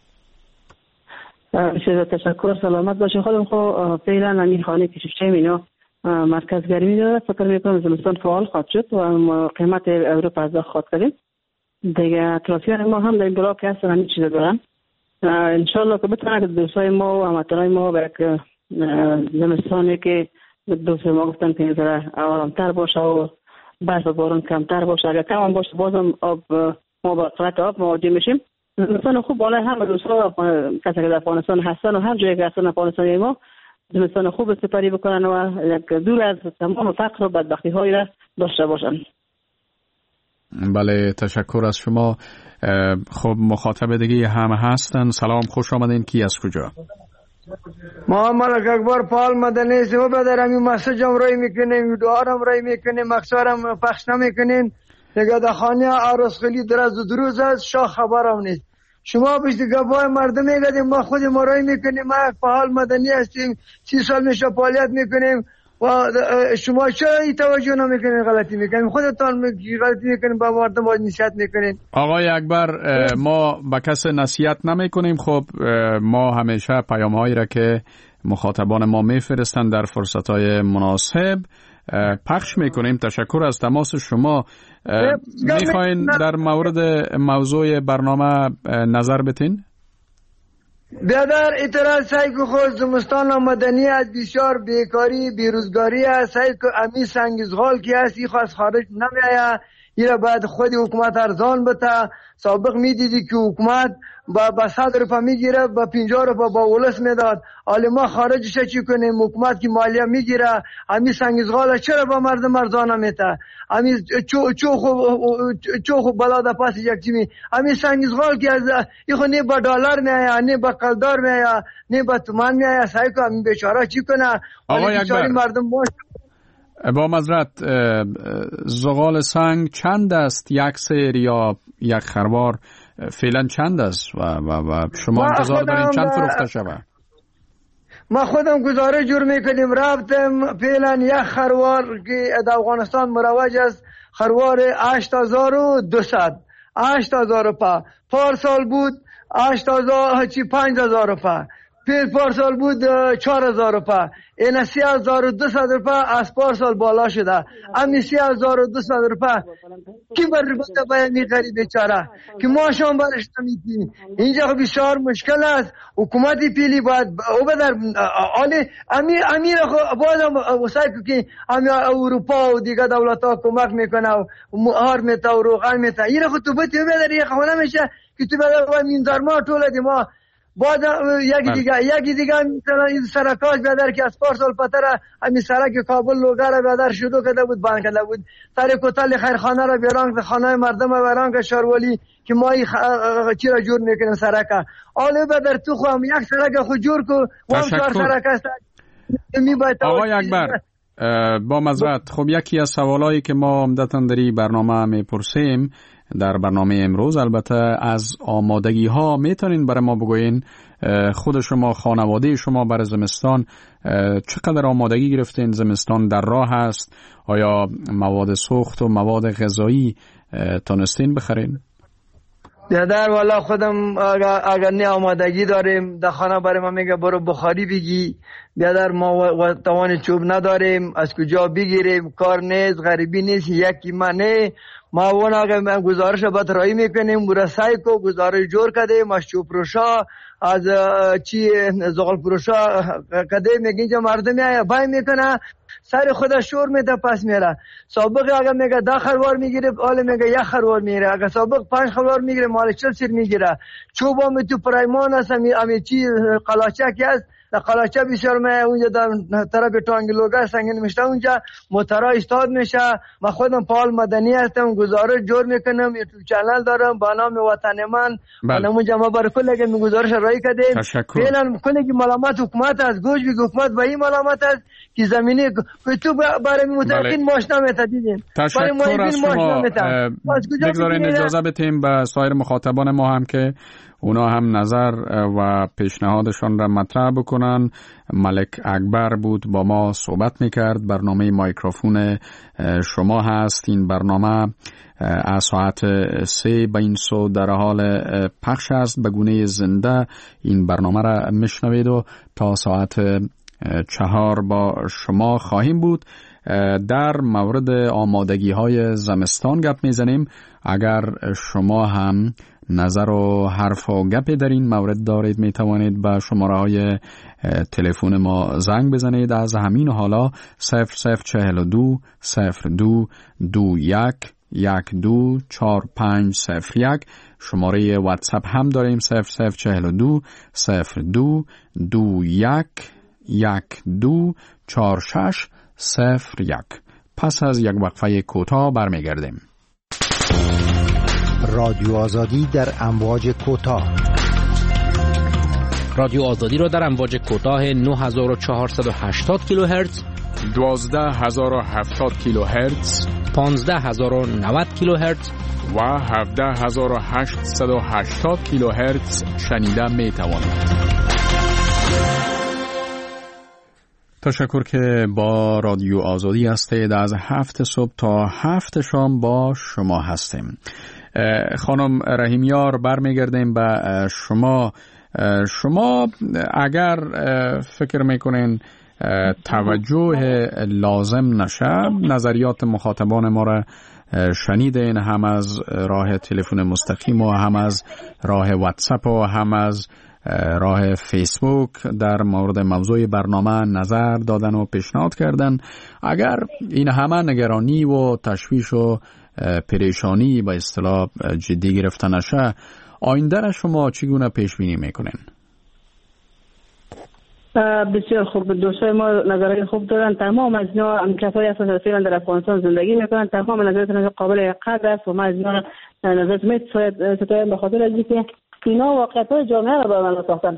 بسیار تشکر، سلامت باشین. خودم خو فعلا همین خانه کشیفچه اینا مرکز گرمی داره. فکر میکنم زمستان فعال خواهد شد و قیمت اورو پرداخت خواهد کردیم دیگه. اطرافیان ما هم در این بلاک هستن، همین چیز دارن. انشالله که بتونن که دوستای ما و هموطنای ما به یک زمستانی که دوستای ما گفتن که ذره آرامتر باشه و برف و باران کمتر باشه، اگر کم هم باشه بازم آب ما با قطع آب مواجه میشیم. زمستان خوب بالای همه دوستا کسی که در افغانستان هستن و هر جایی که هستن افغانستانی ما زمستان خوب سپری بکنن و یک دور از تمام فقر و بدبختی هایی را داشته باشن. بله، تشکر از شما. خب مخاطب دیگه هم هستن. سلام، خوش آمدین. کی از کجا؟ ما ملک اکبر پال مدنی سو بدرمی مسجد هم رای میکنیم، ویدیوها هم رای میکنیم، اکثرم پخش نمیکنین. نگاه خانه عروس خیلی دراز و دروز است، شاه خبرم نیست. شما بیشتر گپای مردم میگید، ما خود ما رای میکنیم، ما فعال مدنی هستیم، سی سال میشه فعالیت میکنیم و شما چرا این توجه نمیکنین؟ غلطی میکنین، خودتان غلطی میکنین، با مردم باید نصیحت میکنین. آقای اکبر، ما با کس نصیحت نمیکنیم. خب ما همیشه پیام هایی را که مخاطبان ما میفرستن در فرصت های مناسب پخش میکنیم. تشکر از تماس شما. میخواین در مورد موضوع برنامه نظر بتین؟ بیادر اعتراض سعی که خود زمستان مدنی از بسیار بیکاری بیروزگاری است. سعی که امی سنگزغال کی است ای خواست خارج نمیایه، ایره باید خود حکومت ارزان بته. سابق میدیدی که حکومت با با صد روپا میگیره، با پنجاه روپا با ولس میداد. حالا ما خارجش چی کنیم؟ حکومت که مالیه میگیره، امی سنگزغال چرا با مردم ارزان نمیته؟ امی چو چو چو خو بالا د پاس یک چی می امی سنگزغال که از ایخو نه با دلار میایه، نه با قلدار میایه، نه با تومان میایه. سعی که امی بیچاره چی کنه؟ آقای اکبر، مردم باش با معذرت زغال سنگ چند است؟ یک سیر یا یک خروار فعلا چند است و, و, و شما انتظار دارین چند فروخته شود؟ ما خودم گزارش جور میکنیم، رفتم فعلا یک خروار که در افغانستان مروج است، خروار هشت هزار و دویست هشت هزار روپا. پارسال بود هشت هزار چی پنج هزار روپا. پیل پارسال بود چهار هزار روپا. این سی هزار و دویست روپا از پارسال بالا شده. امی سی هزار و دویست روپا کی بر ربط باید میخری بیچاره که ما شما برش نمیتیم. اینجا بسیار مشکل است. حکومتی پیلی باید او بدر آلی امی امیر باید وسایل که امی اروپا و دیگه دولت ها کمک میکنه و مهار میتا و روغن میتا. این خود تو باید بدر یک خونه میشه که تو بدر مینزار ما طول دی ما بعد یکی دیگه یکی دیگه مثلا این سرکاش بیادر که از پارسال پتر همین سرک کابل لوگره بیادر شروع کرده بود بند کرده بود. سر کتل خیرخانه را بیارن، خانه مردم را بیارن که شاروالی که ما این چی را جور میکنیم سرکه. آله بیادر تو خواهم یک سرک خود جور که وام چهار سرک است. آقای اکبر با معذرت، خب یکی از سوالایی که ما عمدتاً در این برنامه میپرسیم در برنامه امروز، البته از آمادگی ها میتونین برای ما بگوین خود شما، خانواده شما برای زمستان چقدر آمادگی گرفتین؟ زمستان در راه است؟ آیا مواد سوخت و مواد غذایی تونستین بخرین؟ بیادر والا خودم اگر نه آمادگی داریم در خانه برای ما میگه برو بخاری بگی. بیادر ما توان چوب نداریم، از کجا بگیریم؟ کار نیست، غریبی نیست، یکی ما نه ما اون اگر من گزارش باید رایی میکنیم برای سعی کو گزارش جور کردیم از چوب پروشا از چی زغال پروشا کده میگین که مردم میایه بای میکنه سر خودش شور میده پس میره. سابق اگر میگه ده خروار میگیره حالا میگه یک خروار میگیره، اگر سابق پنج خروار میگیره مال چل سیر میگیره. چوب هم تو پرایمان است، امی چی قلاچک است در قلاچه بسیار می اونجا در طرف تانگلوگا سنگین میشته اونجا موترا استاد میشه. من خودم فعال مدنی هستم، گزارش جور میکنم، یوتیوب چنل دارم با نام وطن من. من اونجا ما بر کل که گزارش رای کردیم. فعلا کلی که ملامت حکومت از گوش بی حکومت به این ملامت است که زمینه که تو برای متقین ماش نمیتدیدین. تشکر از شما. بگذارین اجازه بدیم به سایر مخاطبان ما هم که اونا هم نظر و پیشنهادشان را مطرح بکنن. ملک اکبر بود با ما صحبت میکرد. برنامه مایکروفون شما هست. این برنامه از ساعت سه به این سو در حال پخش است. به گونه زنده این برنامه را میشنوید و تا ساعت چهار با شما خواهیم بود. در مورد آمادگی های زمستان گپ میزنیم. اگر شما هم نظر و حرف و گپی در این مورد دارید می توانید به شماره های تلفن ما زنگ بزنید. از همین حالا صفر صفر چهل و دو صفر دو دو یک یک دو چار پنج صفر یک. شماره واتساپ هم داریم صفر صفر چهل و دو صفر دو دو یک یک دو چار شش صفر یک. پس از یک وقفه کوتاه برمیگردیم. رادیو آزادی در امواج کوتاه. رادیو آزادی را در امواج کوتاه نه هزار و چهارصد و هشتاد کیلوهرتز، دوازده هزار و هفتاد کیلوهرتز، پانزده هزار و نود کیلوهرتز و هفده هزار و هشتصد و هشتاد کیلوهرتز شنیده می توانید. تشکر که با رادیو آزادی هستید. از هفت صبح تا هفت شام با شما هستیم. خانم رحیمیار برمیگردیم به شما. شما اگر فکر میکنین توجه لازم نشه، نظریات مخاطبان ما را شنیدین، هم از راه تلفن مستقیم و هم از راه واتساپ و هم از راه فیسبوک در مورد موضوع برنامه نظر دادن و پیشنهاد کردن. اگر این همه نگرانی و تشویش و پریشانی به اصطلاح جدی گرفته نشه، آینده را شما چگونه پیش بینی میکنین؟ بسیار خوب. دوستای ما نظرهای خوب دارن. تمام از اینا هم کسایی هستن که فعلا در افغانستان زندگی میکنن. تمام نظراتشون قابل قدر است و ما از اینا نظرات میتونیم به خاطر از اینکه اینا واقعیت‌های جامعه را به من ساختن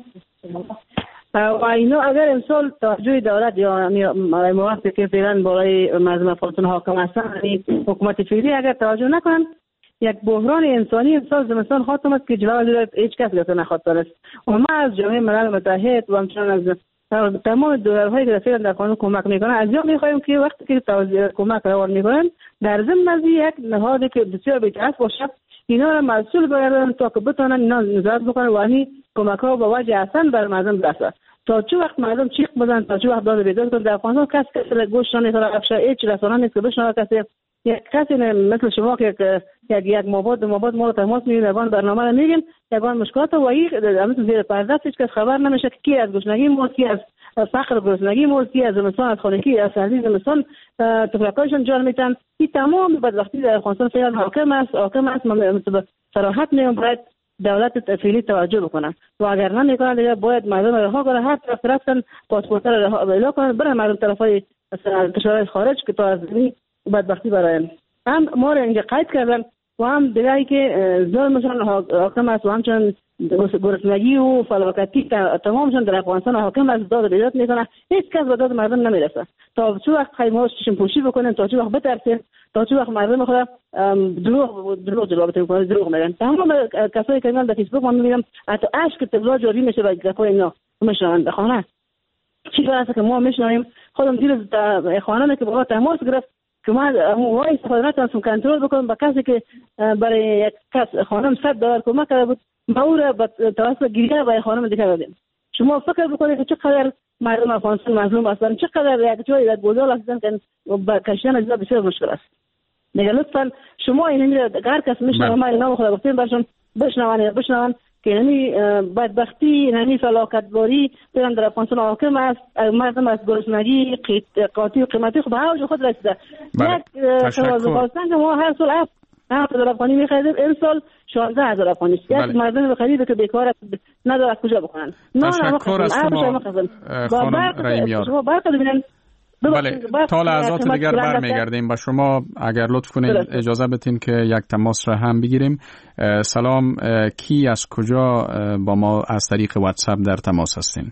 و اینا اگر امسال توجه دولت یا موقعی که فعلا بالای مردم افغانستان حاکم هستن، حکومت فعلی اگر توجه نکنن، یک بحران انسانی امسال زمستان خواهد است که جلوی دولت هیچ کس گرفته نخواهد داشت. و ما از جامعه ملل متحد و همچنین از تمام دولت‌هایی که فعلا در قانون کمک میکنن از جا میخواهیم که وقتی که توزیع کمک روان میکنن در ضمن از یک نهادی که بسیار بی‌طرف باشه اینا را مسئول بگردن تا که بتونن اینا نظارت بکنن و همین کمک ها به وجه اصلا بر مردم برسه. تا چه وقت مردم چیخ بزن، تا چه وقت داد بیدار کنن. در افغانستان کس کسی گوش نمیده، افشا هیچ رسانه نیست که بشنوه کسی. یک کسی مثل شما که یک یک مباد مباد ما رو تماس میگیرن، یگان برنامه رو میگن، یگان مشکلات و این مثل زیر پرده هیچ کس خبر نمیشه که کی از گشنگی مرد، کی از فقر گرسنگی مرد، کی از زمستان از خانگی از سردی زمستان تفرقه‌شون جان میتن. این تمام بدبختی در افغانستان فعلا حاکم است. حاکم است مثل صراحت میگم باید دولت فعلی توجه بکنه و اگر نمیکنه دیگه باید مردم رها کنه، هر طرف رفتن پاسپورت رو رها کنه، برن مردم طرفای کشورهای خارج که تا از این بدبختی برایم. هم ما رو اینجا قید کردن و هم دیگه که ظلمشان حاکم است و همچنان گرسنگی و فلاکتی تمامشان در افغانستان حاکم است. داد بیداد میکنه، هیچ کس به داد مردم نمیرسه. تا چه وقت خیمه چشم پوشی بکنن، تا چه وقت بترسیم، تا چه وقت مردم خود دروغ دروغ جلوه میکنن، دروغ میگن. تمام کسایی که من در فیسبوک من میبینم حتی اشک تبلیغ جاری میشه و گپای اینا میشنن در خانه. چی واسه که ما میشنیم خودم دیروز در خانه که با تماس گرفت که من وای استفاده نتونستم کنترل بکنم با کسی که برای یک کس خانم صد دلار کمک کرده بود، ما او را به توسط گریه برای خانم دیگه دادیم. شما فکر بکنید که چقدر مردم افغانستان مظلوم هستند، چقدر یک جایی در گودال هستند که با کشیدن اجزا بسیار مشکل است. دیگه لطفا شما این میره هر کس میشنوه ما اینا خدا گفتیم برشون بشنون بشنون که یعنی بدبختی یعنی فلاکتباری فعلا در افغانستان حاکم است. مردم از گرسنگی قاطی و قیمتی خب هاوج خود رسیده. یک توازن خواستن که ما هر سال هفت هفت دلار افغانی میخریدیم، این سال شانزده هزار افغانی است. یک مردم غریبه که بیکار نداره از کجا بخورن؟ تشکر از شما خانم رحیمیار. شما باید ببینید. بله، تا لحظات دیگر برمیگردیم با شما. اگر لطف کنید اجازه بدین که یک تماس را هم بگیریم. سلام، کی از کجا با ما از طریق واتساپ در تماس هستین؟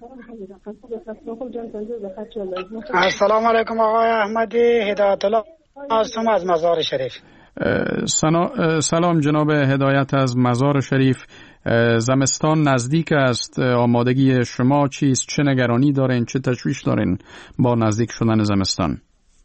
السلام علیکم آقای احمدی، هدایت الله هستم از مزار شریف. سلام جناب هدایت از مزار شریف. زمستان نزدیک است، آمادگی شما چیست؟ چه نگرانی دارین؟ چه تشویش دارین با نزدیک شدن زمستان؟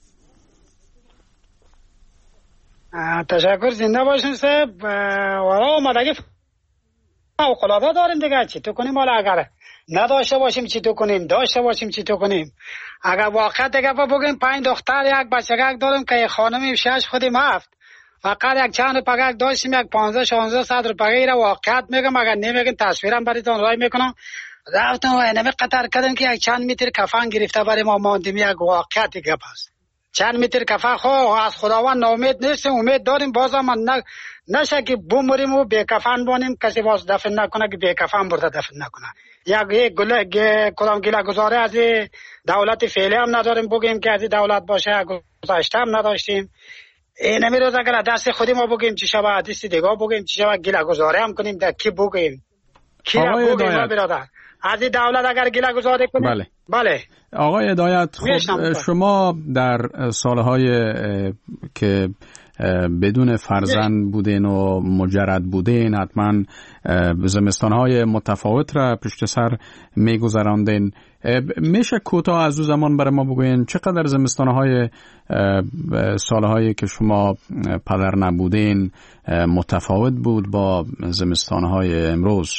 تشکر، زنده باشین صاحب. وارا آمادگی فوق‌العاده داریم دیگه. چی تو کنیم؟ حالا اگر نداشته باشیم چی تو کنیم، داشته باشیم چی تو کنیم. اگر واقعا دیگه بگیم پنج دختر یک بچگک داریم که خانمی شش خودیم هفت، فقط یک چند پگک داشتیم، یک پانزده شانزده صد روپیه را واقعیت میگم. اگر نمیگین تصویرم براتون رای میکنم. رفتم و اینمی قطر کردم که یک چند متر کفن گرفته برای ما ماندیم. یک واقعیت گپ است. چند متر کفن خو از خداوند ناامید نیستیم، امید داریم بازم من نشه که بمریم و بی کفن بانیم، کسی باز دفن نکنه که بی کفن برده دفن نکنه. یک گله کدام گله گزاره از دولت فعلی هم نداریم بگیم که از دولت باشه، گذشته هم نداشتیم. این نمی روز اگر دست خودی ما بگیم چی شبه، دست دیگه بگیم چی شبه، گله گزاره هم کنیم در کی بگیم کی را بگیم ما برادر. از دولت اگر گله گزاره کنیم. بله بله آقای هدایت، خب شما در سالهای که بدون فرزند بودین و مجرد بودین حتما زمستانهای متفاوت را پشت سر میگذراندین. میشه کوتاه از او زمان برای ما بگوین چقدر زمستانهای سالهایی که شما پدر نبودین متفاوت بود با زمستانهای امروز؟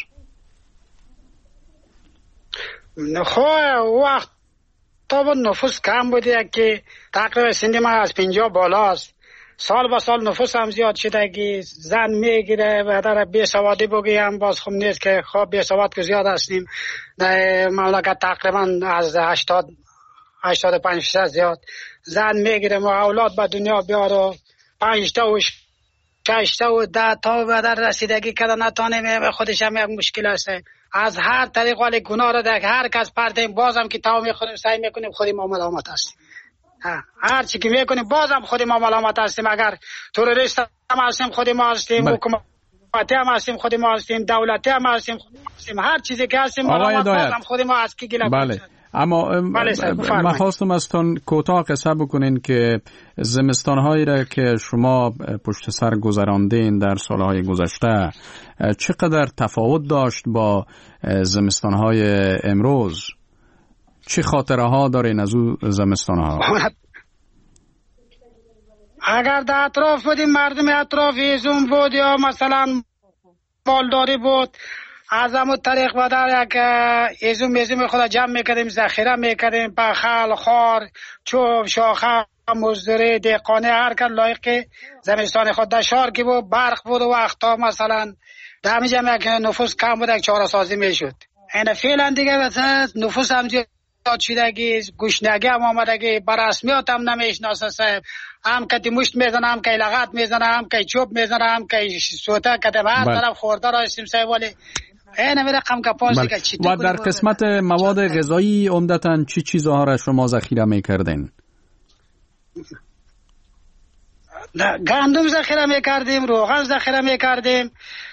خب وقت تا بود نفوس کم بوده که تقریبا سنی ما از پنجاه بالاست. سال با سال نفوس هم زیاد شده که زن میگیره و در بیسوادی بگیم باز خوب نیست که خب بیسواد که زیاد هستیم در مملکت. تقریبا از هشتاد هشتاد و پنج فیصد زیاد زن میگیره و اولاد به دنیا بیاره. پنج تا و شش تا و ده تا و در رسیدگی کردن نتانیم، خودش هم یک مشکل است. از هر طریق ولی گناه را در هر کس پردیم بازم که تاو میخونیم سعی میکنیم خودی ما ملامت هستیم. هر چی که میکنیم بازم خودی ما ملامت هستیم. اگر تروریست هم هستیم خودی ما هستیم، حکومتی هم هستیم خودی ما هستیم، دولتی هم هستیم خودی ما هستیم، هر چیزی که هستیم ملامت بازم خودی ما از کی گله. بله اما من خواستم ازتون کوتاه قصه بکنین که زمستانهایی را که شما پشت سر گذراندین در سالهای گذشته چقدر تفاوت داشت با زمستانهای امروز؟ چه خاطره ها دارین از او زمستان ها؟ اگر در اطراف بودیم مردم اطراف ایزون بود یا مثلا مالداری بود، از همون طریق بدر یک ایزون میزون خود جمع میکردیم، ذخیره میکردیم، پخل، خار، چوب، شاخه، مزدوری، دیقانه، هر کار لایق زمستان خود دشار که بود، برق بود و وقتا مثلا در همین جمع یک نفوس کم بود یک چاره سازی میشد. این فعلا دیگه نفوس هم شدگی گوشنگی هم آمدگی بر رسمیات هم نمیشناسه صاحب. هم که مشت میزنه، هم که لغت میزنه، هم که چوب میزنه، هم که سوته کده هر طرف خورده راشتیم صاحب. ولی این می رقم که پاس دیگه چی و در قسمت مواد غذایی عمدتاً چی چیزها را شما ذخیره میکردین؟ گندم ذخیره میکردیم، روغن ذخیره میکردیم،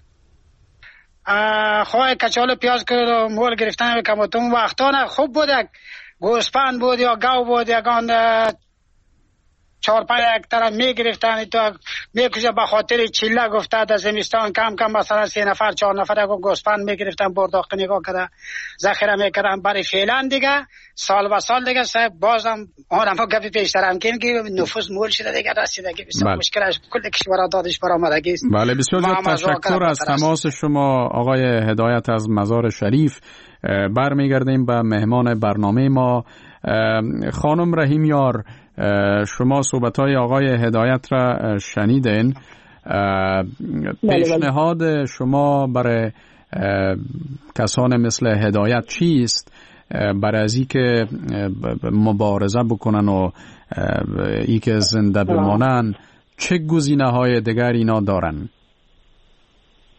خواه کچال پیاز که مول گرفتن کماتون وقتانه خوب بود. یک گوسفند بود یا گاو بود یکان چهار پنج یک طرف می گرفتن تو میکشه به خاطر چیله گفته در زمستان کم کم مثلا سه نفر چهار نفر یک گوسفند می گرفتن برداخت نگاه کرده ذخیره میکردن. برای فعلا دیگه سال و سال دیگه صاحب بازم آن هم گپی پیشتر هم کنیم که نفوس مول شده دیگه رسیدگی بسیار مشکلش کل کشورها دادش برآمدگی است. بله بسیار تشکر از تماس شما آقای هدایت از مزار شریف. برمیگردیم به مهمان برنامه ما خانم رحیمیار. شما صحبت‌های آقای هدایت را شنیدین. پیشنهاد شما برای کسان مثل هدایت چیست برای از این که مبارزه بکنن و ای که زنده بمانن؟ چه گزینه‌های دیگر اینا دارن؟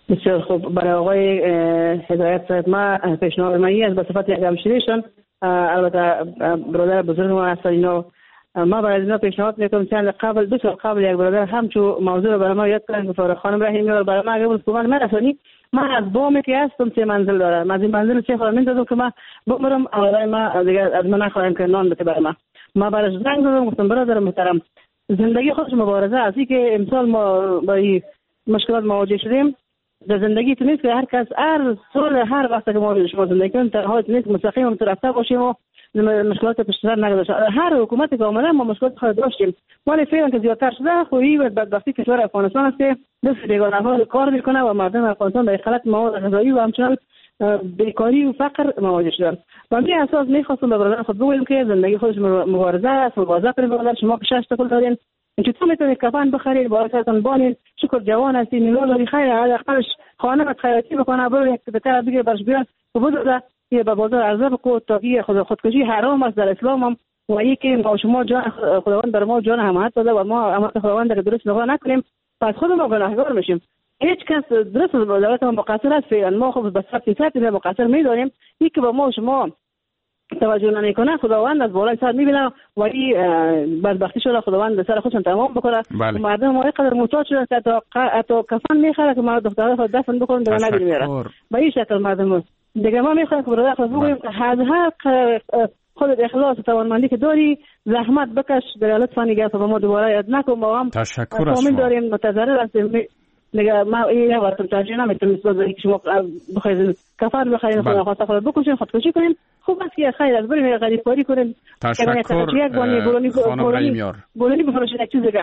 بسیار خوب. برای آقای هدایت صاحب ما پیشنهاد من است به صفت یک همشیرهشان، البته برادر بزرگ ما هستن اینا، ما برای اینا پیشنهاد میکنم چند قبل دو سال قبل یک برادر همچو موضوع رو برای ما یاد کردن که فارغ خانم رحیمی برای ما اگه بود کمان مرسانی ما از بامی که هستم سه منزل دارم، از این منزل سه خواهم میدادم که ما بمرم آقای ما دیگه از من نخواهیم که نان بده برای ما. ما برای زنگ زدم گفتم برادر محترم زندگی خودش مبارزه است که امسال ما با این مشکلات مواجه شدیم. در زندگی تو نیست که هر کس هر سال هر وقت که ما شما زندگی کنیم در حالت نیست مستقیم رفته باشیم و مشکلات پیش سر نگذاشته. هر حکومت که آمده ما مشکلات خود داشتیم، ولی فعلا که زیادتر شده خویی و بدبختی کشور افغانستان است که دست بیگانه ها کار میکنه و مردم افغانستان به خلط مواد غذایی و همچنان بیکاری و فقر مواجه شدن. و به اساس میخواستم به برادر خود بگویم که زندگی خودش مبارزه است، مبارزه کنید برادر. شما که شش تا کل دارین چطور میتونید کفن بخرید، بالاترتون بانید، شکر جوان هستی، میلیون داری خیر حداقلش خانه خیاطی بکنه، برو یک بهتر بگیر برش بیاد و بذار که به بازار عرضه بکو تا که خود خودکشی حرام است در اسلام هم و یکی ما شما جان خداوند بر ما جان امانت داده و ما امانت خداوند که درست نگاه نکنیم پس خود ما گناهکار میشیم. هیچ کس درست دولت ما مقصر است فعلا، ما خب به صد درصد مقصر میدانیم. یکی به ما شما توجه نمیکنه خداوند از بالای سر میبینه و این بدبختی شده خداوند به سر خودشون تمام بکنه. بله. مردم ما اینقدر محتاج شده که حتی کفن میخره که ما دخترها خود دفن بکنن دیگه نگیری میره. به این شکل مردم دیگه ما میخوایم که برادر خود بگویم که از هر خودت اخلاص و توانمندی که داری زحمت بکش در لطفا نگه به ما دوباره یاد نکن. ما هم تشکر از شما داریم متضرر هستیم دیگه ما این وقت ترجیح نمیتونیم بازاری که شما بخواید کفن بخرید خود خواست خود بکشین خودکشی کنین. خوب است که خیر از بریم غریب کاری کنین. تشکر خانم رحیمیار. بولونی بفروشید یک چیز دیگه.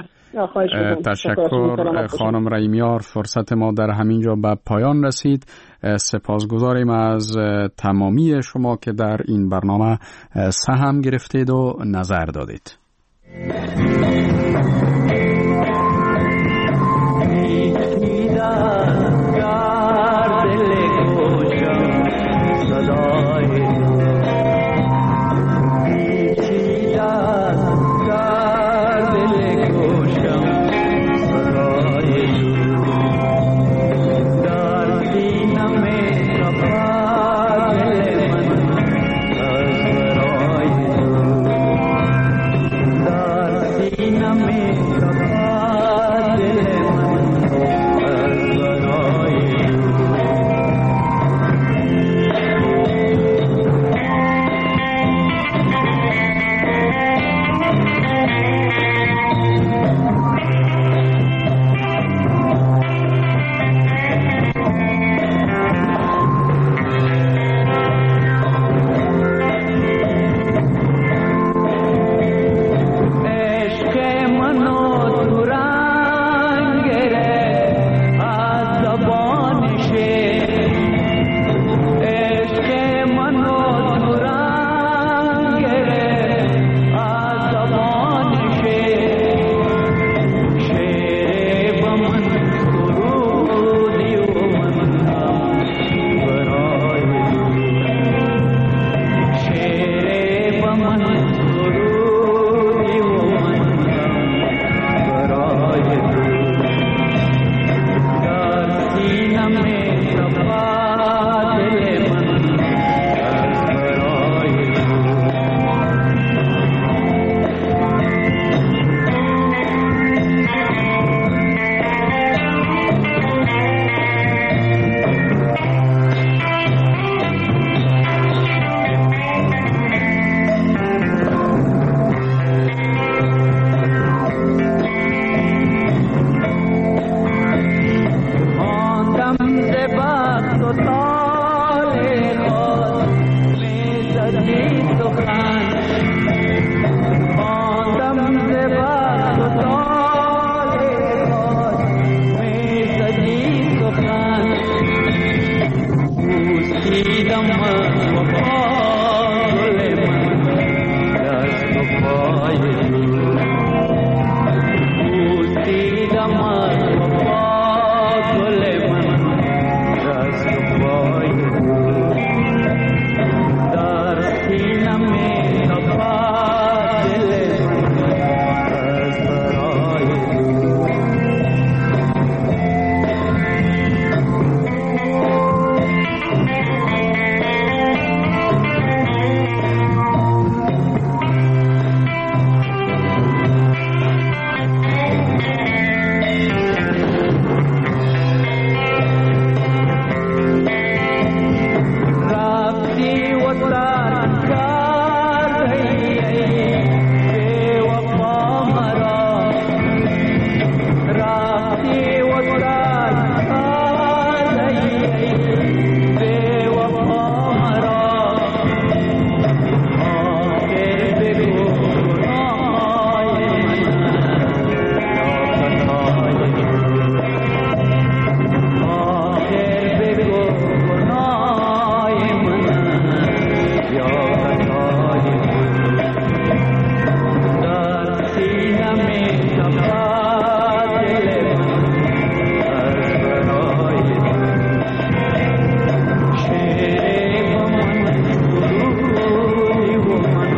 تشکر خانم رحیمیار. فرصت ما در همینجا به پایان رسید. سپاسگزاریم از تمامی شما که در این برنامه سهم گرفتید و نظر دادید.